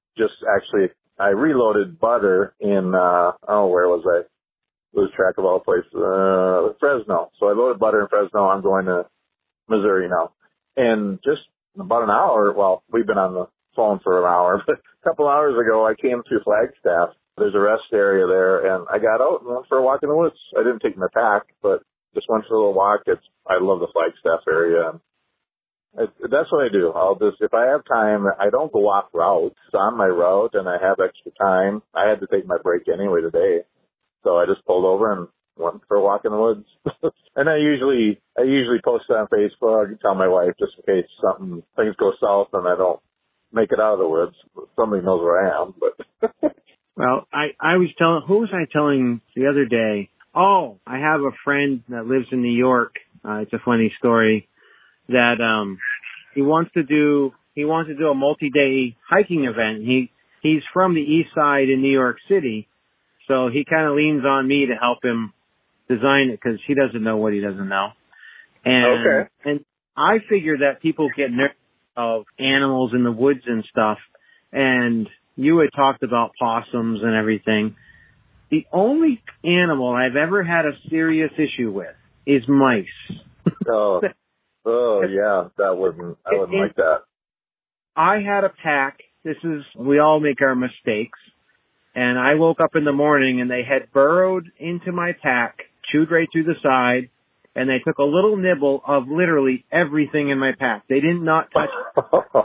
I reloaded butter in, where was I? Lose track of all the places. Fresno. So I loaded butter in Fresno. I'm going to Missouri now. And just about an hour, we've been on the phone for an hour, but a couple hours ago, I came to Flagstaff. There's a rest area there, and I got out and went for a walk in the woods. I didn't take my pack, but just went for a little walk. I love the Flagstaff area. That's what I do. If I have time, I don't go off route. It's on my route and I have extra time. I had to take my break anyway today. So I just pulled over and went for a walk in the woods. And I usually post it on Facebook and tell my wife just in case things go south and I don't make it out of the woods. Somebody knows where I am, but. Well, who was I telling the other day? Oh, I have a friend that lives in New York. It's a funny story. That he wants to do a multi-day hiking event. He's from the east side in New York City, So he kind of leans on me to help him design it because he doesn't know what he doesn't know. And I figure that people get nervous of animals in the woods and stuff. And you had talked about possums and everything. The only animal I've ever had a serious issue with is mice. Oh yeah, I wouldn't like that. I had a pack. We all make our mistakes. And I woke up in the morning and they had burrowed into my pack, chewed right through the side, and they took a little nibble of literally everything in my pack. They did not touch it.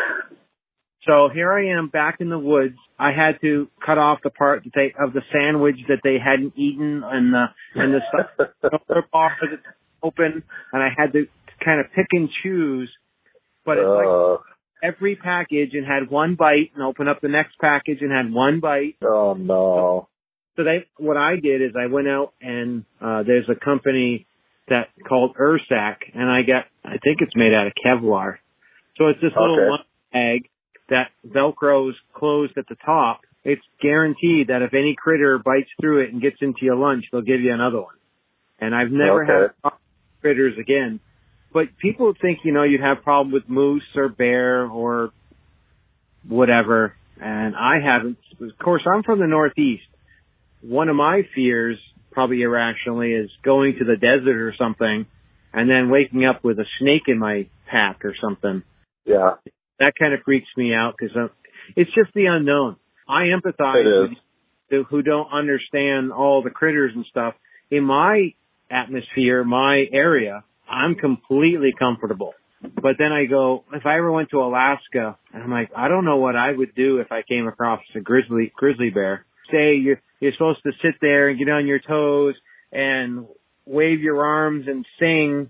So here I am back in the woods. I had to cut off the part of the sandwich that they hadn't eaten and the stuff that's open, and I had to kind of pick and choose. But it's like every package and had one bite, and open up the next package and had one bite. Oh no. So what I did is I went out and there's a company that called Ursac, and I think it's made out of Kevlar. So it's this little one bag that Velcro's closed at the top. It's guaranteed that if any critter bites through it and gets into your lunch, they'll give you another one. And I've never had critters again. But people think, you'd have problem with moose or bear or whatever. And I haven't. Of course, I'm from the Northeast. One of my fears, probably irrationally, is going to the desert or something and then waking up with a snake in my pack or something. Yeah. That kind of freaks me out because it's just the unknown. I empathize with people who don't understand all the critters and stuff. In my atmosphere, my area, I'm completely comfortable. But then I go, if I ever went to Alaska, and I'm like, I don't know what I would do if I came across a grizzly bear. Say you're supposed to sit there and get on your toes and wave your arms and sing.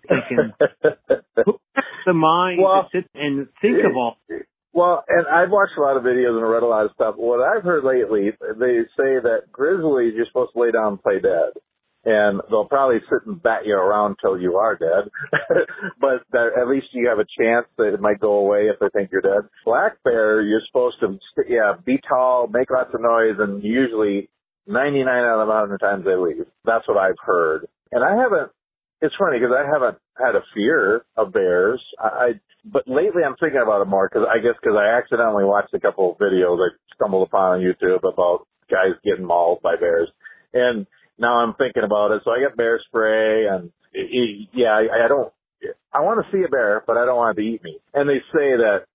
Who has the mind to sit and think of all? Well, and I've watched a lot of videos and read a lot of stuff. What I've heard lately, they say that grizzlies, you're supposed to lay down and play dead. And they'll probably sit and bat you around till you are dead. But at least you have a chance that it might go away if they think you're dead. Black bear, you're supposed to, be tall, make lots of noise, and usually 99 out of 100 times they leave. That's what I've heard. And it's funny because I haven't had a fear of bears. But lately I'm thinking about it more because I accidentally watched a couple of videos I stumbled upon on YouTube about guys getting mauled by bears. And now I'm thinking about it. So I get bear spray and I want to see a bear, but I don't want it to eat me. And they say that,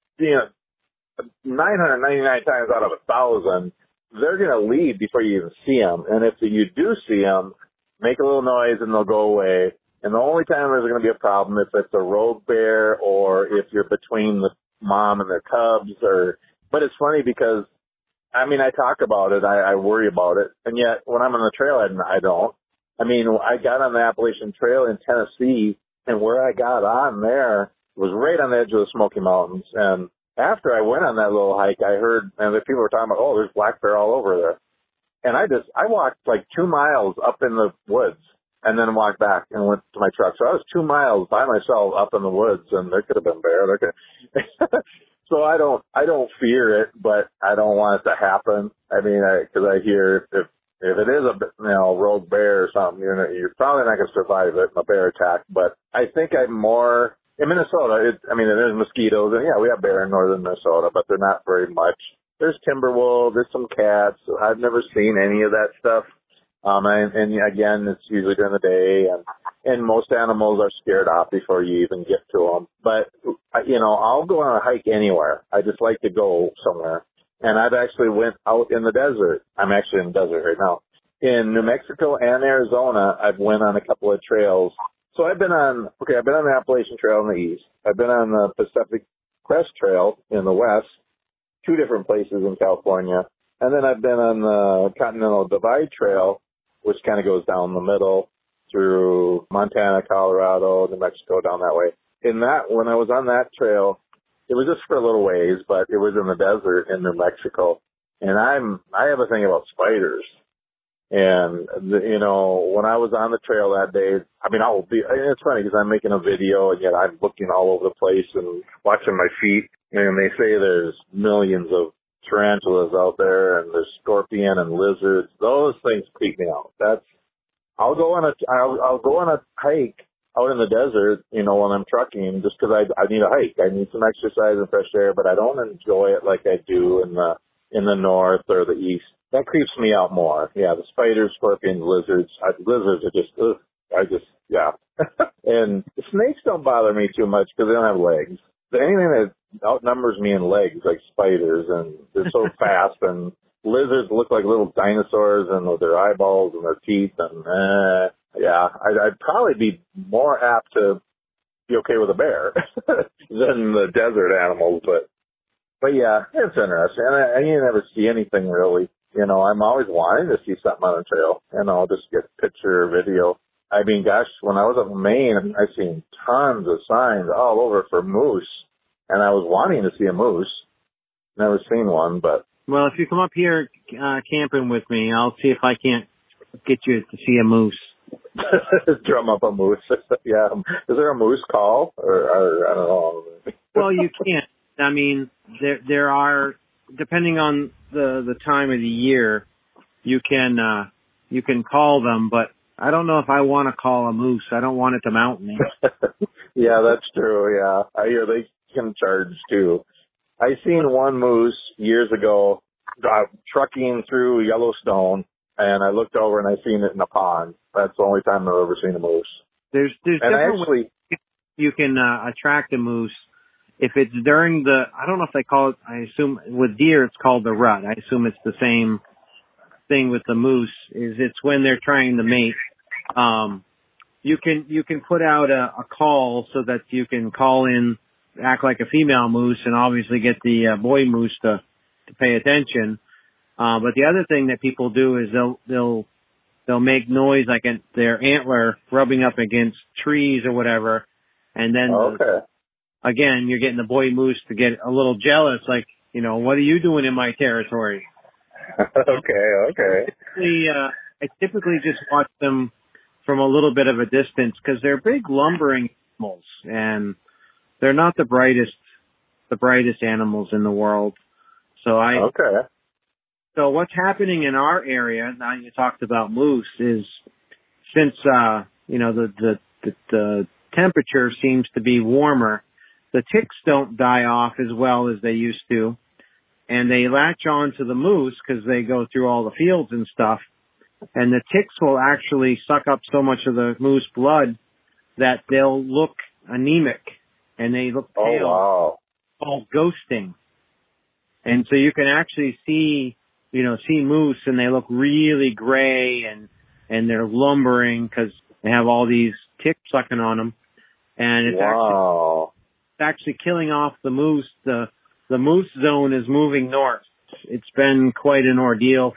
999 times out of 1,000, they're going to leave before you even see them. And if you do see them, make a little noise and they'll go away. And the only time there's going to be a problem if it's a rogue bear or if you're between the mom and their cubs but it's funny because, I talk about it, I worry about it, and yet when I'm on the trail, I don't. I got on the Appalachian Trail in Tennessee, and where I got on there was right on the edge of the Smoky Mountains, and after I went on that little hike, I heard, and the people were talking about, there's black bear all over there. And I walked like 2 miles up in the woods and then walked back and went to my truck. So I was 2 miles by myself up in the woods, and there could have been bear. So I don't fear it, but I don't want it to happen. Because I hear if it is a rogue bear or something, you're probably not going to survive it in a bear attack. But I think I'm more in Minnesota. There's mosquitoes, and we have bear in northern Minnesota, but they're not very much. There's timber wolves, there's some cats. I've never seen any of that stuff. And again, it's usually during the day, and most animals are scared off before you even get to them. But, I'll go on a hike anywhere. I just like to go somewhere. And I've actually went out in the desert. I'm actually in the desert right now. In New Mexico and Arizona, I've went on a couple of trails. So I've been on the Appalachian Trail in the east. I've been on the Pacific Crest Trail in the west, 2 different places in California. And then I've been on the Continental Divide Trail, which kind of goes down the middle through Montana, Colorado, New Mexico, down that way. When I was on that trail, it was just for a little ways, but it was in the desert in New Mexico. And I have a thing about spiders. And, when I was on the trail that day, it's funny because I'm making a video and yet I'm looking all over the place and watching my feet. And they say there's millions of tarantulas out there, and there's scorpion and lizards. Those things creep me out. I'll go on a hike out in the desert, you know, when I'm trucking, just because I need a hike. I need some exercise and fresh air, but I don't enjoy it like I do in the north or the east. That creeps me out more. Yeah, the spiders, scorpions, lizards. Lizards are just, yeah. And the snakes don't bother me too much because they don't have legs. Anything that outnumbers me in legs, like spiders, and they're so fast, and lizards look like little dinosaurs, and with their eyeballs and their teeth, and yeah, I'd probably be more apt to be okay with a bear than the desert animals, but yeah, it's interesting, and you never see anything really. You know, I'm always wanting to see something on the trail, and I'll just get picture or video. I mean, gosh, when I was up in Maine, I've seen tons of signs all over for moose, and I was wanting to see a moose. Never seen one, but... Well, if you come up here camping with me, I'll see if I can't get you to see a moose. Drum up a moose. Yeah. Is there a moose call? Or I don't know. Well, you can't. I mean, there are, depending on the time of the year, you can call them, but I don't know if I want to call a moose. I don't want it to mount me. Yeah, that's true. Yeah. I hear they can charge too. I seen one moose years ago trucking through Yellowstone, and I looked over and I seen it in a pond. That's the only time I've ever seen a moose. There's different ways you can attract a moose. If it's during I don't know if they call it, I assume with deer it's called the rut. I assume it's the same thing with the moose, it's when they're trying to mate. You can put out a call so that you can call in, act like a female moose, and obviously get the boy moose to pay attention. But the other thing that people do is they'll make noise like their antler rubbing up against trees or whatever, and then again you're getting the boy moose to get a little jealous, like, you know, what are you doing in my territory? Okay. I typically just watch them from a little bit of a distance because they're big lumbering animals, and they're not the brightest animals in the world. So So what's happening in our area, now you talked about moose, is since you know, the temperature seems to be warmer, the ticks don't die off as well as they used to, and they latch on to the moose because they go through all the fields and stuff, and the ticks will actually suck up so much of the moose blood that they'll look anemic, and they look pale. Oh, wow. Called ghosting. And so you can actually see moose, and they look really gray, and they're lumbering because they have all these ticks sucking on them. And it's actually killing off the moose. The moose zone is moving north. It's been quite an ordeal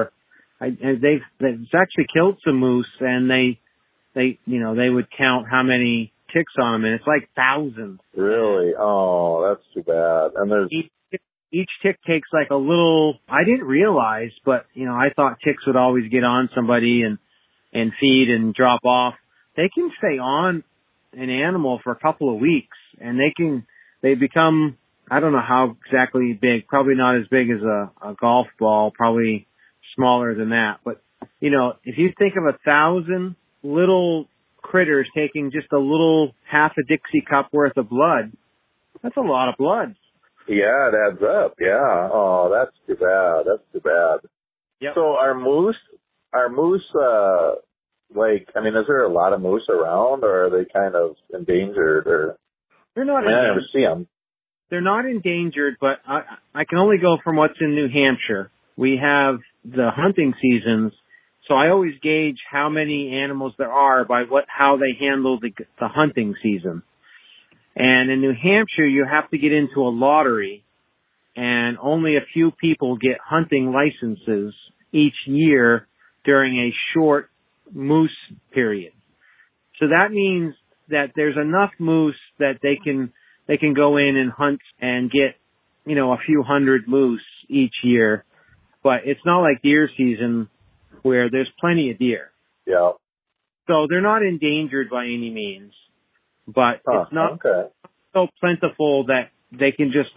it's actually killed some moose, and they would count how many ticks on them, and it's like thousands. Really? Oh, that's too bad. And there's each tick takes like a little, I didn't realize, but, you know, I thought ticks would always get on somebody and feed and drop off. They can stay on an animal for a couple of weeks, and they become, I don't know how exactly big, probably not as big as a golf ball, probably smaller than that. But, you know, if you think of 1,000 little critters taking just a little half a Dixie cup worth of blood, that's a lot of blood. Yeah, it adds up. Yeah. Oh, that's too bad. Yep. So are moose, like, I mean, is there a lot of moose around, or are they kind of endangered, or? They're not I never see them. They're not endangered, but I can only go from what's in New Hampshire. We have the hunting seasons, so I always gauge how many animals there are by how they handle the hunting season. And in New Hampshire, you have to get into a lottery, and only a few people get hunting licenses each year during a short moose period. So that means that there's enough moose that they can go in and hunt and get, you know, a few hundred moose each year. But it's not like deer season where there's plenty of deer. Yeah. So they're not endangered by any means. But it's not so plentiful that they can just let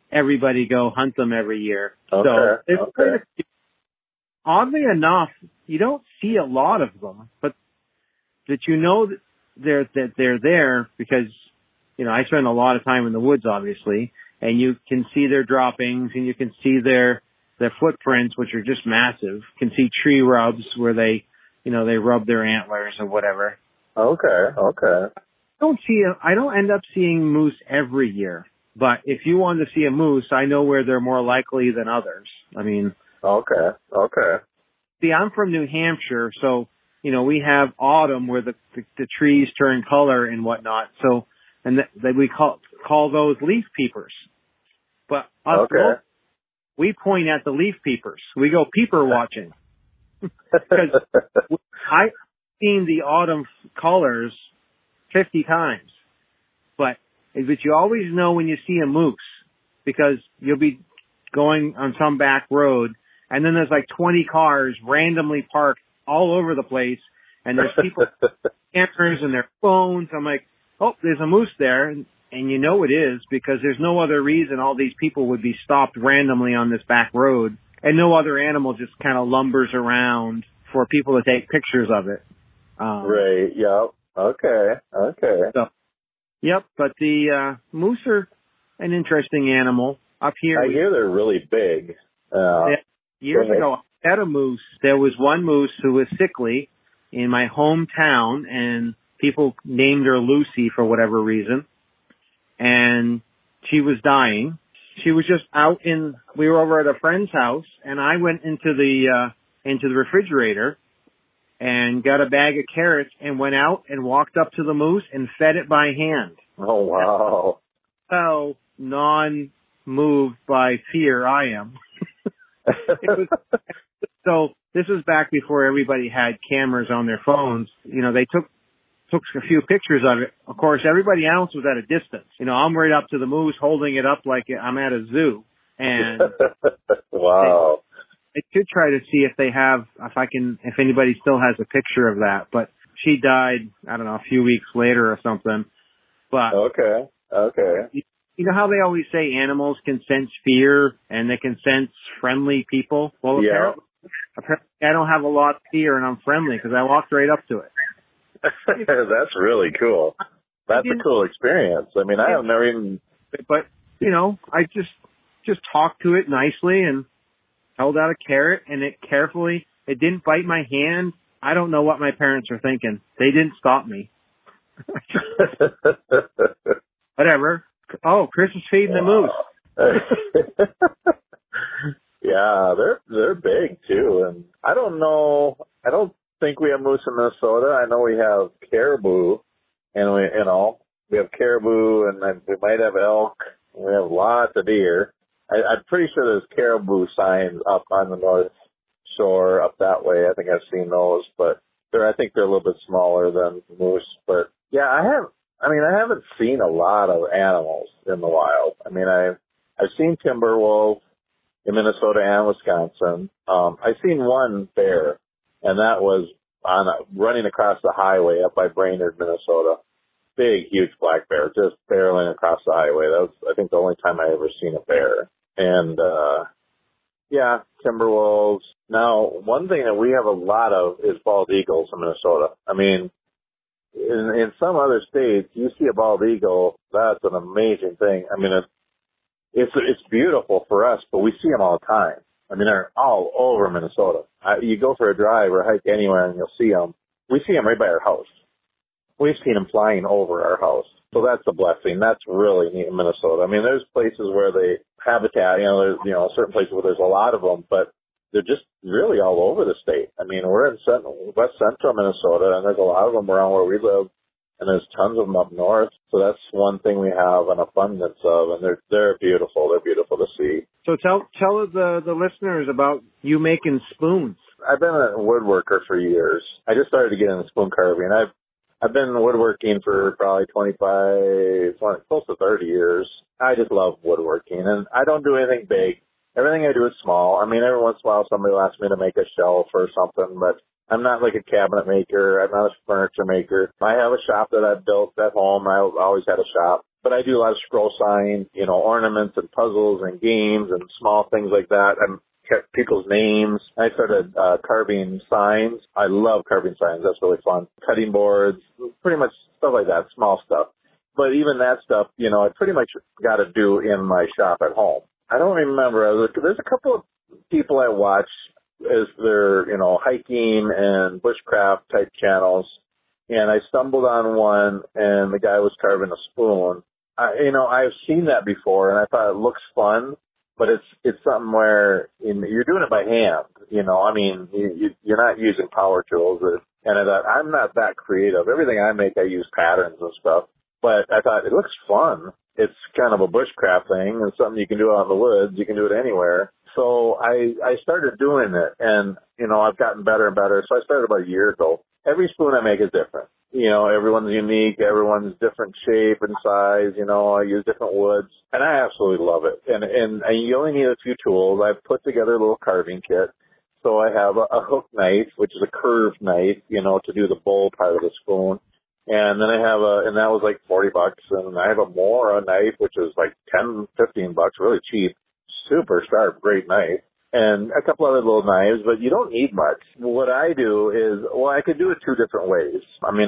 everybody go hunt them every year. Okay. So it's quite a few. Oddly enough, you don't see a lot of them, but that you know that they're there because, you know, I spend a lot of time in the woods, obviously, and you can see their droppings and you can see their footprints, which are just massive. You can see tree rubs where they rub their antlers or whatever. Okay. I don't end up seeing moose every year, but if you want to see a moose, I know where they're more likely than others. I mean. Okay. See, I'm from New Hampshire, so, you know, we have autumn where the trees turn color and whatnot. So, and we call those leaf peepers. But us locals, we point at the leaf peepers. We go peeper watching. Because I've seen the autumn colors 50 times. But you always know when you see a moose because you'll be going on some back road and then there's like 20 cars randomly parked all over the place and there's people cameras and their phones. I'm like, oh, there's a moose there. And you know it is because there's no other reason all these people would be stopped randomly on this back road and no other animal just kind of lumbers around for people to take pictures of it. Right. Yep. Okay. So, yep. But the moose are an interesting animal up here. I hear they're really big. Years ago, I had a moose. There was one moose who was sickly in my hometown, and people named her Lucy for whatever reason. And she was dying. She was just out we were over at a friend's house, and I went into the refrigerator and got a bag of carrots and went out and walked up to the moose and fed it by hand. Oh, wow. How non-moved by fear I am. So this was back before everybody had cameras on their phones. You know, they took a few pictures of it. Of course, everybody else was at a distance. You know, I'm right up to the moose holding it up like I'm at a zoo. And wow. I should try to see if anybody still has a picture of that. But she died, I don't know, a few weeks later or something. But okay. You know how they always say animals can sense fear and they can sense friendly people? Well, apparently I don't have a lot of fear and I'm friendly because I walked right up to it. That's really cool. That's a cool experience. I mean, I have never even... But, you know, I just talked to it nicely and held out a carrot and it didn't bite my hand. I don't know what my parents are thinking. They didn't stop me. Whatever. Oh, Chris is feeding the moose. Yeah, they're big too, and I don't think we have moose in Minnesota. I know we have caribou, and we have caribou, and we might have elk. We have lots of deer. I'm pretty sure there's caribou signs up on the North Shore up that way. I think I've seen those, but I think they're a little bit smaller than moose. But yeah, I haven't seen a lot of animals in the wild. I mean, I've seen timber wolf in Minnesota and Wisconsin. I've seen one bear, and that was running across the highway up by Brainerd, Minnesota. Big, huge black bear, just barreling across the highway. That was, I think, the only time I ever seen a bear. And, yeah, timber wolves. Now, one thing that we have a lot of is bald eagles in Minnesota. I mean, in some other states, you see a bald eagle, that's an amazing thing. I mean, it's beautiful for us, but we see them all the time. I mean, they're all over Minnesota. You go for a drive or hike anywhere and you'll see them. We see them right by our house. We've seen them flying over our house. So that's a blessing. That's really neat in Minnesota. I mean, there's places where they habitat, there's, certain places where there's a lot of them, but they're just really all over the state. I mean, we're in west central Minnesota, and there's a lot of them around where we live, and there's tons of them up north. So that's one thing we have an abundance of, and they're beautiful. They're beautiful to see. So tell the listeners about you making spoons. I've been a woodworker for years. I just started to get into spoon carving. I've been woodworking for probably close to 30 years. I just love woodworking, and I don't do anything big. Everything I do is small. I mean, every once in a while somebody will ask me to make a shelf or something, but I'm not like a cabinet maker. I'm not a furniture maker. I have a shop that I've built at home. I always had a shop. But I do a lot of scroll sign, ornaments and puzzles and games and small things like that. I'm kept people's names. I started carving signs. I love carving signs. That's really fun. Cutting boards, pretty much stuff like that, small stuff. But even that stuff, I pretty much got to do in my shop at home. I don't remember. There's a couple of people I watch as they're, hiking and bushcraft type channels. And I stumbled on one, and the guy was carving a spoon. I've seen that before, and I thought it looks fun, but it's something where you're doing it by hand. You're not using power tools. And I thought, I'm not that creative. Everything I make, I use patterns and stuff. But I thought, it looks fun. It's kind of a bushcraft thing, and something you can do out in the woods. You can do it anywhere. So I started doing it, and, I've gotten better and better. So I started about a year ago. Every spoon I make is different. Everyone's unique. Everyone's different shape and size. I use different woods, and I absolutely love it. And you only need a few tools. I've put together a little carving kit. So I have a hook knife, which is a curved knife, to do the bowl part of the spoon. And then I have and that was like $40. And I have a Mora knife, which is like $10, $15, really cheap, super sharp, great knife. And a couple other little knives, but you don't need much. What I do is, I could do it two different ways.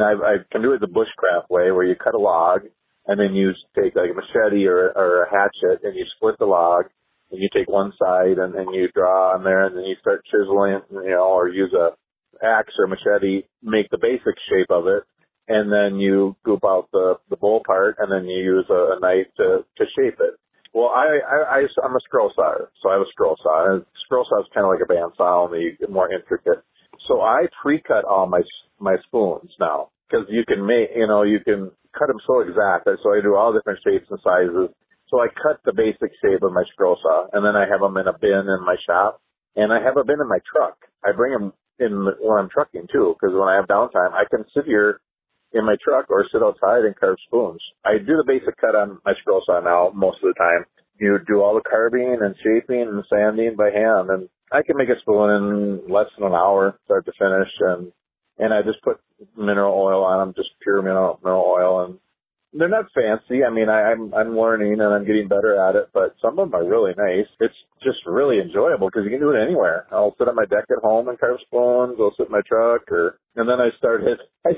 I can do it the bushcraft way, where you cut a log, and then you take like a machete or a hatchet, and you split the log, and you take one side, and then you draw on there, and then you start chiseling, or use a axe or machete, make the basic shape of it, and then you scoop out the bowl part, and then you use a knife to shape it. Well, I'm a scroll sawyer, so I have a scroll saw. And scroll saw is kind of like a bandsaw, only more intricate. So I pre-cut all my spoons now, because you can you can cut them so exact. So I do all different shapes and sizes. So I cut the basic shape of my scroll saw, and then I have them in a bin in my shop, and I have a bin in my truck. I bring them in when I'm trucking too, because when I have downtime, I can sit here in my truck or sit outside and carve spoons. I do the basic cut on my scroll saw now most of the time. You do all the carving and shaping and sanding by hand, and I can make a spoon in less than an hour, start to finish, and I just put mineral oil on them, just pure mineral oil, and they're not fancy. I'm learning and I'm getting better at it, but some of them are really nice. It's just really enjoyable because you can do it anywhere. I'll sit on my deck at home and carve spoons. I'll sit in my truck, and then I started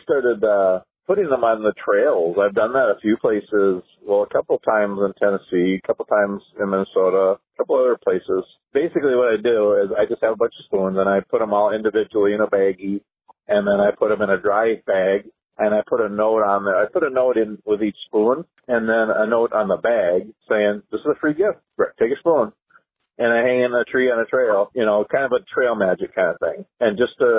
putting them on the trails. I've done that a few places. Well, a couple times in Tennessee, a couple times in Minnesota, a couple other places. Basically, what I do is I just have a bunch of spoons and I put them all individually in a baggie, and then I put them in a dry bag. And I put a note on there. I put a note in with each spoon, and then a note on the bag saying, "This is a free gift. Take a spoon." And I hang in a tree on a trail, kind of a trail magic kind of thing. And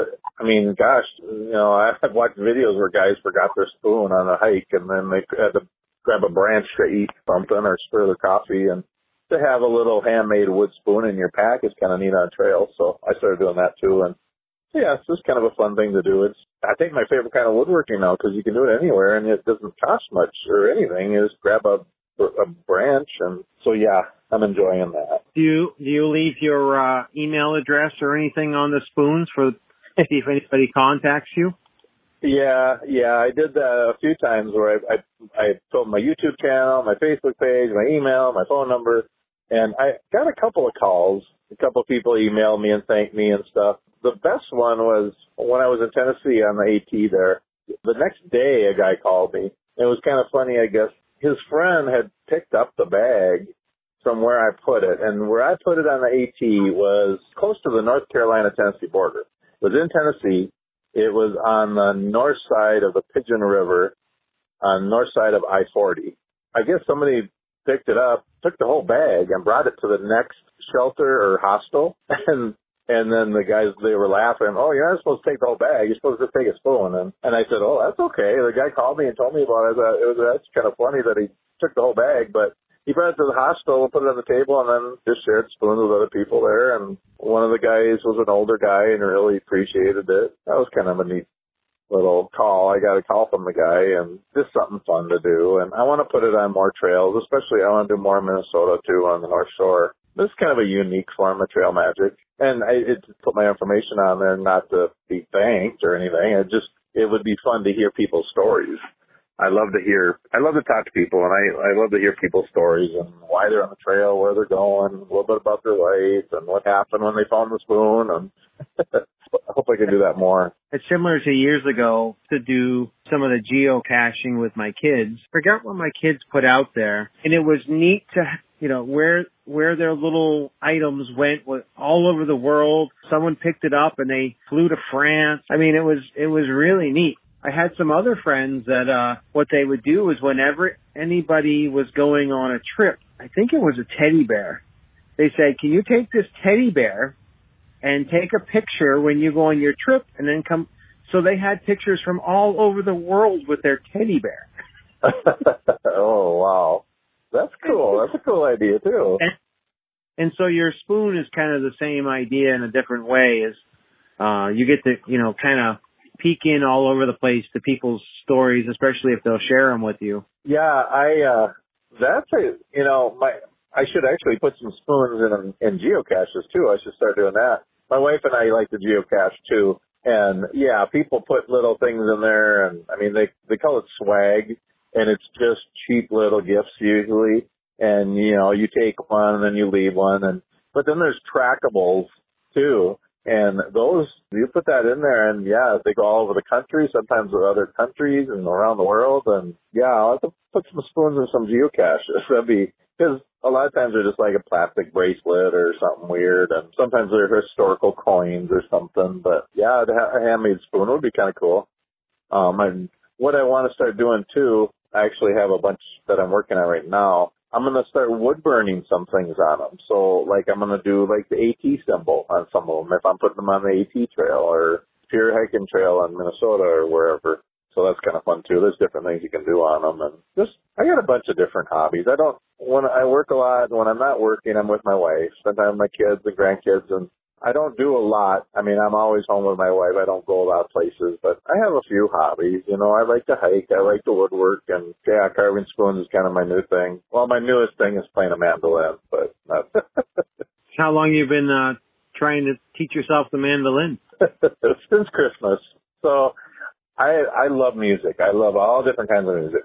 I've watched videos where guys forgot their spoon on a hike, and then they had to grab a branch to eat something or stir their coffee. And to have a little handmade wood spoon in your pack is kind of neat on trail. So I started doing that too. And yeah, it's just kind of a fun thing to do. I think my favorite kind of woodworking now, because you can do it anywhere and it doesn't cost much or anything. You just grab a branch, and so yeah, I'm enjoying that. Do you leave your email address or anything on the spoons for see if anybody contacts you? Yeah, I did that a few times where I told my YouTube channel, my Facebook page, my email, my phone number, and I got a couple of calls. A couple of people emailed me and thanked me and stuff. The best one was when I was in Tennessee on the AT there. The next day, a guy called me. It was kind of funny, I guess. His friend had picked up the bag from where I put it, and where I put it on the AT was close to the North Carolina-Tennessee border. It was in Tennessee. It was on the north side of the Pigeon River, on the north side of I-40. I guess somebody picked it up, took the whole bag, and brought it to the next shelter or hostel, and then the guys, they were laughing, "Oh, you're not supposed to take the whole bag. You're supposed to take a spoon." And I said, "Oh, that's okay." The guy called me and told me about it. That's kind of funny that he took the whole bag, but he brought it to the hostel and put it on the table and then just shared spoons with other people there. And one of the guys was an older guy and really appreciated it. That was kind of a neat little call. I got a call from the guy, and just something fun to do. And I want to put it on more trails, especially I want to do more in Minnesota too on the North Shore. This is kind of a unique form of trail magic. And I put my information on there not to be thanked or anything. It would be fun to hear people's stories. I love to talk to people, and I love to hear people's stories and why they're on the trail, where they're going, a little bit about their life and what happened when they found the spoon. And I hope I can do that more. It's similar to years ago to do some of the geocaching with my kids. Forgot what my kids put out there. And it was neat to, where their little items went was all over the world. Someone picked it up and they flew to France. I mean, it was really neat. I had some other friends that, what they would do is whenever anybody was going on a trip, I think it was a teddy bear. They said, can you take this teddy bear and take a picture when you go on your trip and then come. So they had pictures from all over the world with their teddy bear. Oh, wow. That's cool. That's a cool idea, too. And so your spoon is kind of the same idea in a different way. Is you get to, kind of peek in all over the place to people's stories, especially if they'll share them with you. Yeah, I should actually put some spoons in geocaches, too. I should start doing that. My wife and I like to geocache, too. And, yeah, people put little things in there. And, I mean, they call it swag. And it's just cheap little gifts, usually. And, you take one and then you leave one. But then there's trackables, too. And those, you put that in there and, yeah, they go all over the country, sometimes with other countries and around the world. And, yeah, I'll have to put some spoons in some geocaches. Because a lot of times they're just like a plastic bracelet or something weird, and sometimes they're historical coins or something. But yeah, a handmade spoon would be kind of cool. And what I want to start doing too, I actually have a bunch that I'm working on right now. I'm going to start wood burning some things on them. So like I'm going to do like the AT symbol on some of them if I'm putting them on the AT trail or Pure Hiking Trail in Minnesota or wherever. So that's kind of fun too. There's different things you can do on them, and I got a bunch of different hobbies. When I work a lot, when I'm not working, I'm with my wife, spend time with my kids and grandkids, and I don't do a lot. I mean, I'm always home with my wife. I don't go a lot of places, but I have a few hobbies. I like to hike. I like to woodwork, and yeah, carving spoons is kind of my new thing. Well, my newest thing is playing a mandolin, but How long you been trying to teach yourself the mandolin? Since Christmas. So I love music. I love all different kinds of music.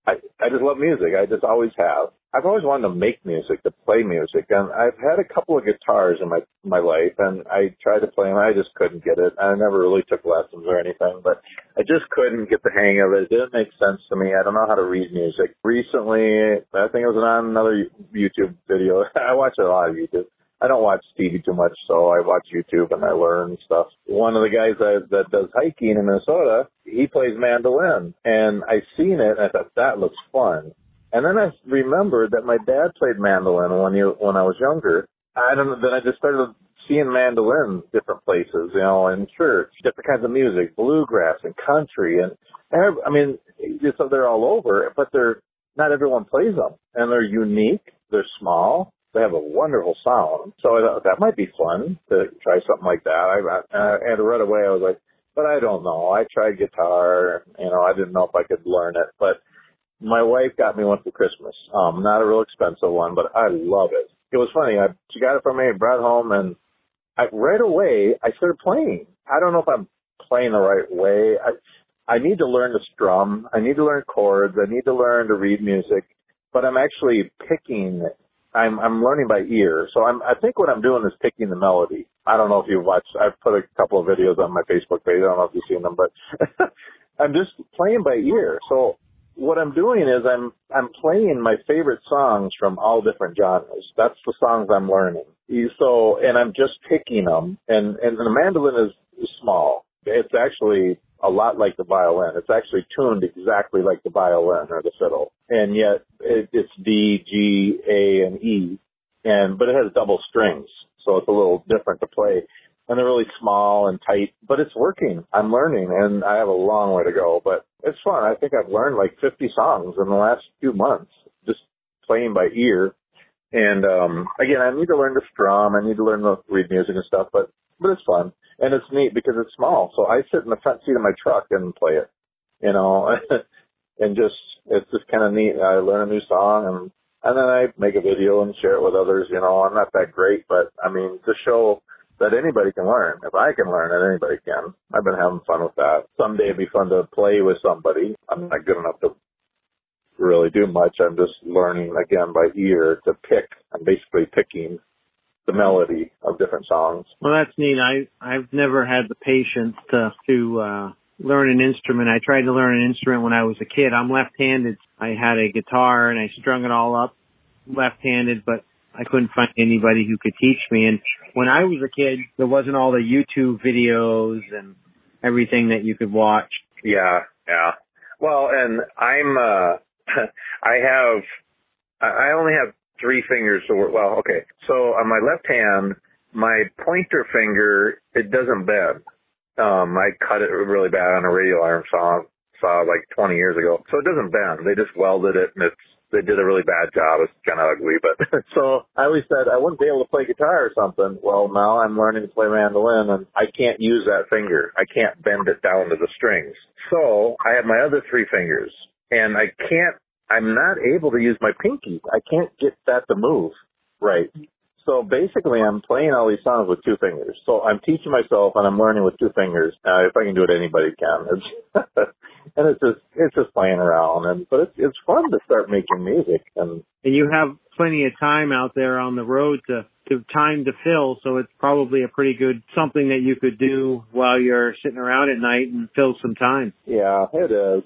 I just love music. I just always have. I've always wanted to make music, to play music, and I've had a couple of guitars in my life, and I tried to play them. I just couldn't get it. I never really took lessons or anything, but I just couldn't get the hang of it. It didn't make sense to me. I don't know how to read music. Recently, I think it was on another YouTube video. I watch a lot of YouTube. I don't watch TV too much, so I watch YouTube and I learn stuff. One of the guys that does hiking in Minnesota, he plays mandolin, and I seen it, and I thought, that looks fun. And then I remembered that my dad played mandolin when I was younger. Then I just started seeing mandolins different places, in church, different kinds of music, bluegrass and country, and I mean, they're all over, but not everyone plays them, and they're unique. They're small. They have a wonderful sound. So I thought that might be fun to try something like that. And right away I was like, but I don't know. I tried guitar. I didn't know if I could learn it. But my wife got me one for Christmas. Not a real expensive one, but I love it. It was funny. She got it for me, brought it home, and right away I started playing. I don't know if I'm playing the right way. I need to learn to strum. I need to learn chords. I need to learn to read music. But I'm actually picking it. I'm learning by ear. So I think what I'm doing is picking the melody. I don't know if you've watched, I've put a couple of videos on my Facebook page. I don't know if you've seen them, but I'm just playing by ear. So what I'm doing is I'm playing my favorite songs from all different genres. That's the songs I'm learning. So, and I'm just picking them, and the mandolin is small. It's actually a lot like the violin. It's actually tuned exactly like the violin or the fiddle. And yet it's D, G, A, and E. But it has double strings. So it's a little different to play. And they're really small and tight, but it's working. I'm learning, and I have a long way to go, but it's fun. I think I've learned like 50 songs in the last few months, just playing by ear. And, again, I need to learn to strum. I need to learn to read music and stuff, but it's fun. And it's neat because it's small. So I sit in the front seat of my truck and play it, and it's just kind of neat. I learn a new song and then I make a video and share it with others. I'm not that great, but I mean, to show that anybody can learn. If I can learn it, anybody can. I've been having fun with that. Someday it'd be fun to play with somebody. I'm not good enough to really do much. I'm just learning again by ear to pick. I'm basically picking the melody of different songs. Well, that's neat. I've never had the patience to learn an instrument. I tried to learn an instrument when I was a kid. I'm left-handed. I had a guitar and I strung it all up left-handed, but I couldn't find anybody who could teach me. And when I was a kid, there wasn't all the YouTube videos and everything that you could watch. Yeah. Well, and I only have 3 fingers to work. Well, okay. So on my left hand, my pointer finger, it doesn't bend. I cut it really bad on a radio arm saw like 20 years ago. So it doesn't bend. They just welded it and they did a really bad job. It's kind of ugly, but so I always said I wouldn't be able to play guitar or something. Well, now I'm learning to play mandolin and I can't use that finger. I can't bend it down to the strings. So I have my other 3 fingers and I'm not able to use my pinky. I can't get that to move right. So basically I'm playing all these songs with 2 fingers. So I'm teaching myself and I'm learning with 2 fingers. If I can do it, anybody can. And it's just playing around, but it's fun to start making music. And you have plenty of time out there on the road to time to fill, so it's probably a pretty good something that you could do while you're sitting around at night and fill some time. Yeah, it is.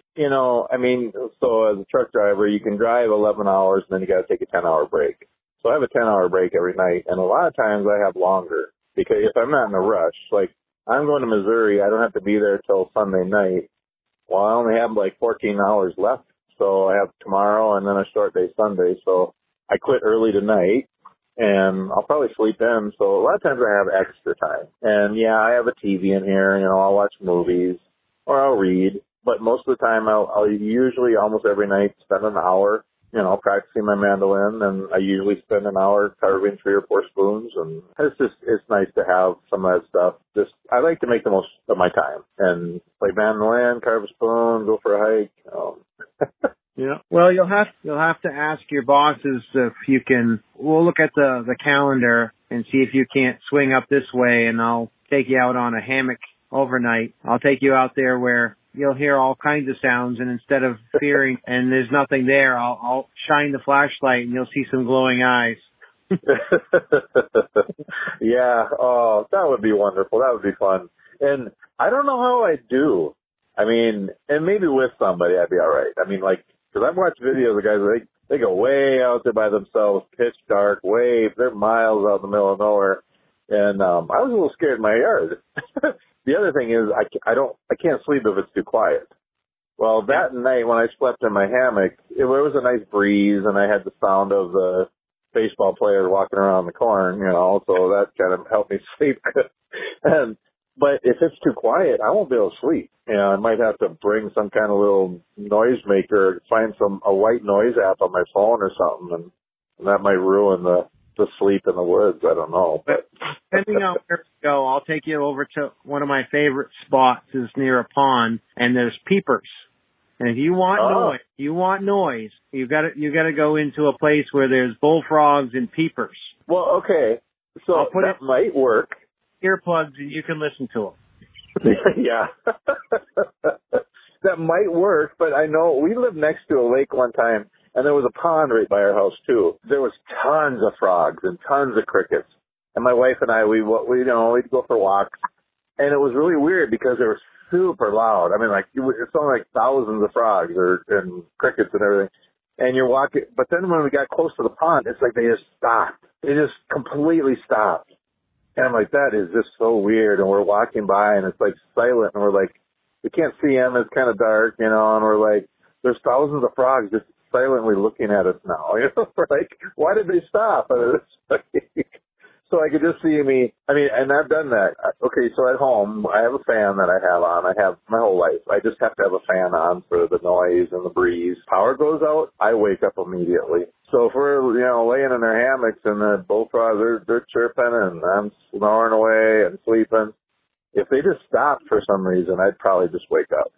So as a truck driver, you can drive 11 hours and then you got to take a 10-hour break. So I have a 10-hour break every night, and a lot of times I have longer because if I'm not in a rush, like I'm going to Missouri, I don't have to be there till Sunday night. Well, I only have like 14 hours left, so I have tomorrow and then a short day Sunday. So I quit early tonight, and I'll probably sleep in. So a lot of times I have extra time. And, yeah, I have a TV in here. I'll watch movies or I'll read. But most of the time I'll usually almost every night spend an hour, practicing my mandolin. And I usually spend an hour carving 3 or 4 spoons. And it's nice to have some of that stuff. I like to make the most of my time and play mandolin, carve a spoon, go for a hike. Yeah. Well, you'll have to ask your bosses if you can. We'll look at the calendar and see if you can't swing up this way, and I'll take you out on a hammock overnight. I'll take you out there where you'll hear all kinds of sounds, and instead of fearing and there's nothing there, I'll shine the flashlight and you'll see some glowing eyes. Yeah. Oh, that would be wonderful. That would be fun. And I don't know how I'd do. And maybe with somebody I'd be all right. Because I've watched videos of guys, they go way out there by themselves, pitch dark, they're miles out in the middle of nowhere. And I was a little scared in my yard. The other thing is I can't sleep if it's too quiet. Well, that night when I slept in my hammock, there was a nice breeze and I had the sound of the baseball player walking around the corn, so that kind of helped me sleep. But if it's too quiet, I won't be able to sleep. I might have to bring some kind of little noise maker, find a white noise app on my phone or something, and that might ruin the sleep in the woods. I don't know. But depending on where we go, I'll take you over to one of my favorite spots is near a pond, and there's peepers. And if you want noise, you got to go into a place where there's bullfrogs and peepers. Well, okay, so that might work. Earplugs and you can listen to them. Yeah. That might work, but I know we lived next to a lake one time and there was a pond right by our house too. There was tons of frogs and tons of crickets. And my wife and I, we'd go for walks, and it was really weird because they were super loud. It sounded like thousands of frogs and crickets and everything. And you're walking, but then when we got close to the pond, it's like they just stopped. They just completely stopped. And I'm like, that is just so weird. And we're walking by and it's like silent and we're like, we can't see them. It's kind of dark, and we're like, there's thousands of frogs just silently looking at us now. We're like, why did they stop? So I could just see me. And I've done that. Okay, so at home, I have a fan that I have on. I have my whole life. I just have to have a fan on for the noise and the breeze. Power goes out, I wake up immediately. So if we're, laying in our hammocks and the bullfrogs, they're chirping and I'm snoring away and sleeping. If they just stopped for some reason, I'd probably just wake up.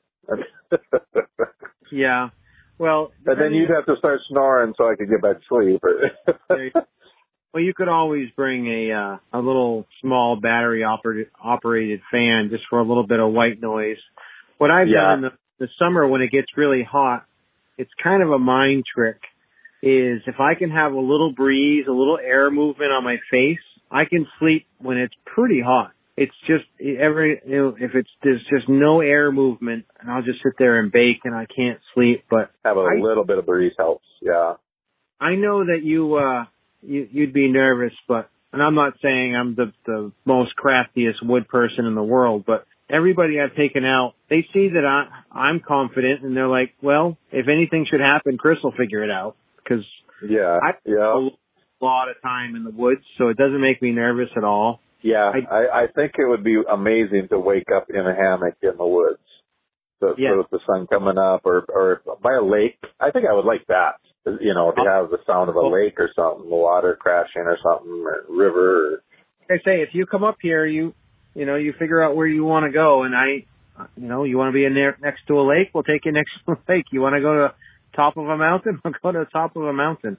Yeah. Well, but then you'd have to start snoring so I could get back to sleep. Well, you could always bring a little small battery operated fan just for a little bit of white noise. What I've done in the summer when it gets really hot it's kind of a mind trick, is if I can have a little breeze, a little air movement on my face, I can sleep when it's pretty hot. It's just there's just no air movement, and I'll just sit there and bake and I can't sleep. But have a little bit of breeze helps. Yeah. I know that you'd be nervous, and I'm not saying I'm the most craftiest wood person in the world, but everybody I've taken out, they see that I'm confident, and they're like, well, if anything should happen, Chris will figure it out. Because I spend a lot of time in the woods, so it doesn't make me nervous at all. Yeah, I think it would be amazing to wake up in a hammock in the woods, with the sun coming up, or by a lake. I think I would like that. If you have the sound of a lake or something, the water crashing or something, or river. Like I say, if you come up here, you figure out where you want to go, and you want to be next to a lake, we'll take you next to a lake. You want to go to top of a mountain, we'll go to the top of a mountain.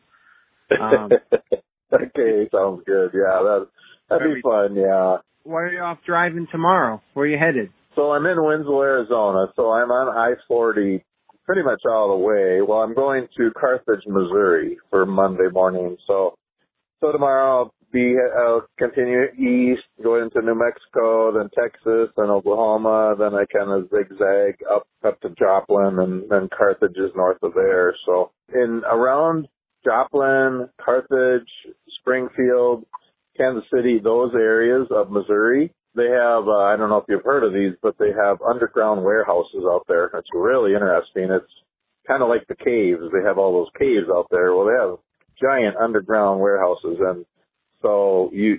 Okay, sounds good. Yeah, that'd be fun. Yeah. Where are you off driving tomorrow? Where are you headed? So I'm in Winslow, Arizona. So I'm on I-40 pretty much all the way. Well, I'm going to Carthage, Missouri for Monday morning. So tomorrow I'll continue east, go into New Mexico, then Texas, then Oklahoma, then I kind of zigzag up to Joplin, and then Carthage is north of there. So around Joplin, Carthage, Springfield, Kansas City, those areas of Missouri, they have, I don't know if you've heard of these, but they have underground warehouses out there. It's really interesting. It's kind of like the caves. They have all those caves out there. Well, they have giant underground warehouses, and so you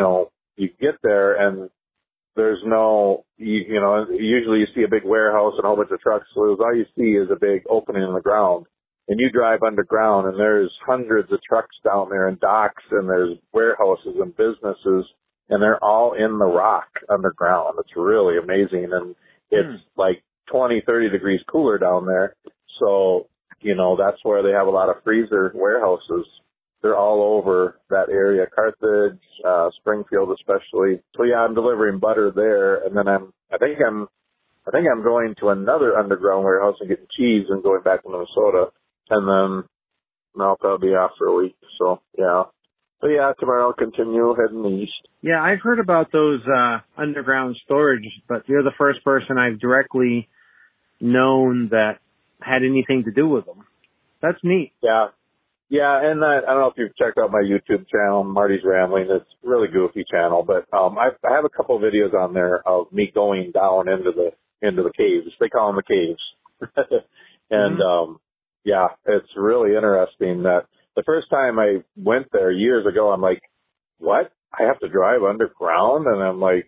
get there and there's no, usually you see a big warehouse and a whole bunch of trucks. So all you see is a big opening in the ground, and you drive underground and there's hundreds of trucks down there and docks, and there's warehouses and businesses, and they're all in the rock underground. It's really amazing. And it's like 20, 30 degrees cooler down there. So, that's where they have a lot of freezer warehouses. They're all over that area, Carthage, Springfield especially. So yeah, I'm delivering butter there, and then I think I'm going to another underground warehouse and getting cheese and going back to Minnesota, and then I'll probably be off for a week. So yeah. But yeah, tomorrow I'll continue heading east. Yeah, I've heard about those underground storage, but you're the first person I've directly known that had anything to do with them. That's neat. Yeah. Yeah, and I don't know if you've checked out my YouTube channel, Marty's Rambling. It's a really goofy channel, but I have a couple of videos on there of me going down into the caves. They call them the caves. And yeah, it's really interesting that the first time I went there years ago, I'm like, what? I have to drive underground? And I'm like,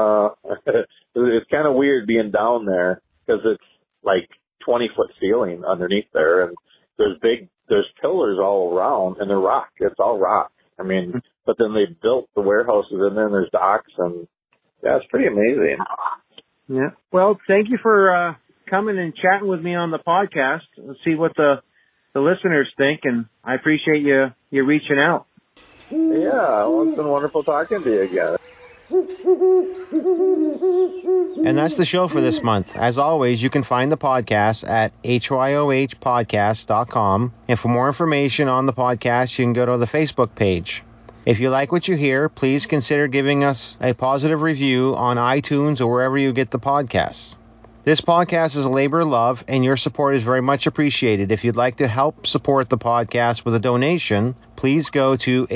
it's kind of weird being down there because it's like 20-foot ceiling underneath there, and there's pillars all around, and they're rock. It's all rock. I mean, but then they built the warehouses, and then there's docks, and yeah, it's pretty amazing. Yeah. Well, thank you for coming and chatting with me on the podcast. Let's see what the listeners think, and I appreciate you reaching out. Yeah, well, it's been wonderful talking to you again. And that's the show for this month. As always, you can find the podcast at hyohpodcast.com. And for more information on the podcast, you can go to the Facebook page. If you like what you hear, please consider giving us a positive review on iTunes or wherever you get the podcasts. This podcast is a labor of love, and your support is very much appreciated. If you'd like to help support the podcast with a donation, please go to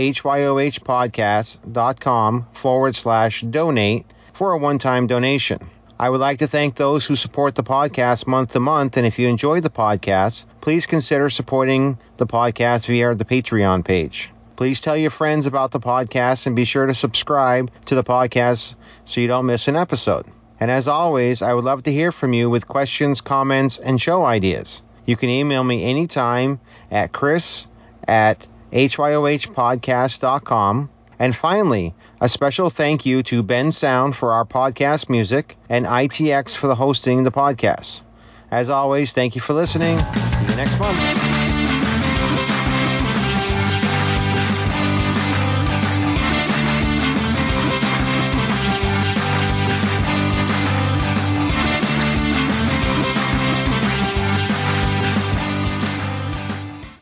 hyohpodcast.com/donate for a one-time donation. I would like to thank those who support the podcast month to month, and if you enjoy the podcast, please consider supporting the podcast via the Patreon page. Please tell your friends about the podcast, and be sure to subscribe to the podcast so you don't miss an episode. And as always, I would love to hear from you with questions, comments, and show ideas. You can email me anytime at chris@hyohpodcast.com. And finally, a special thank you to Ben Sound for our podcast music and ITX for the hosting the podcast. As always, thank you for listening. See you next month.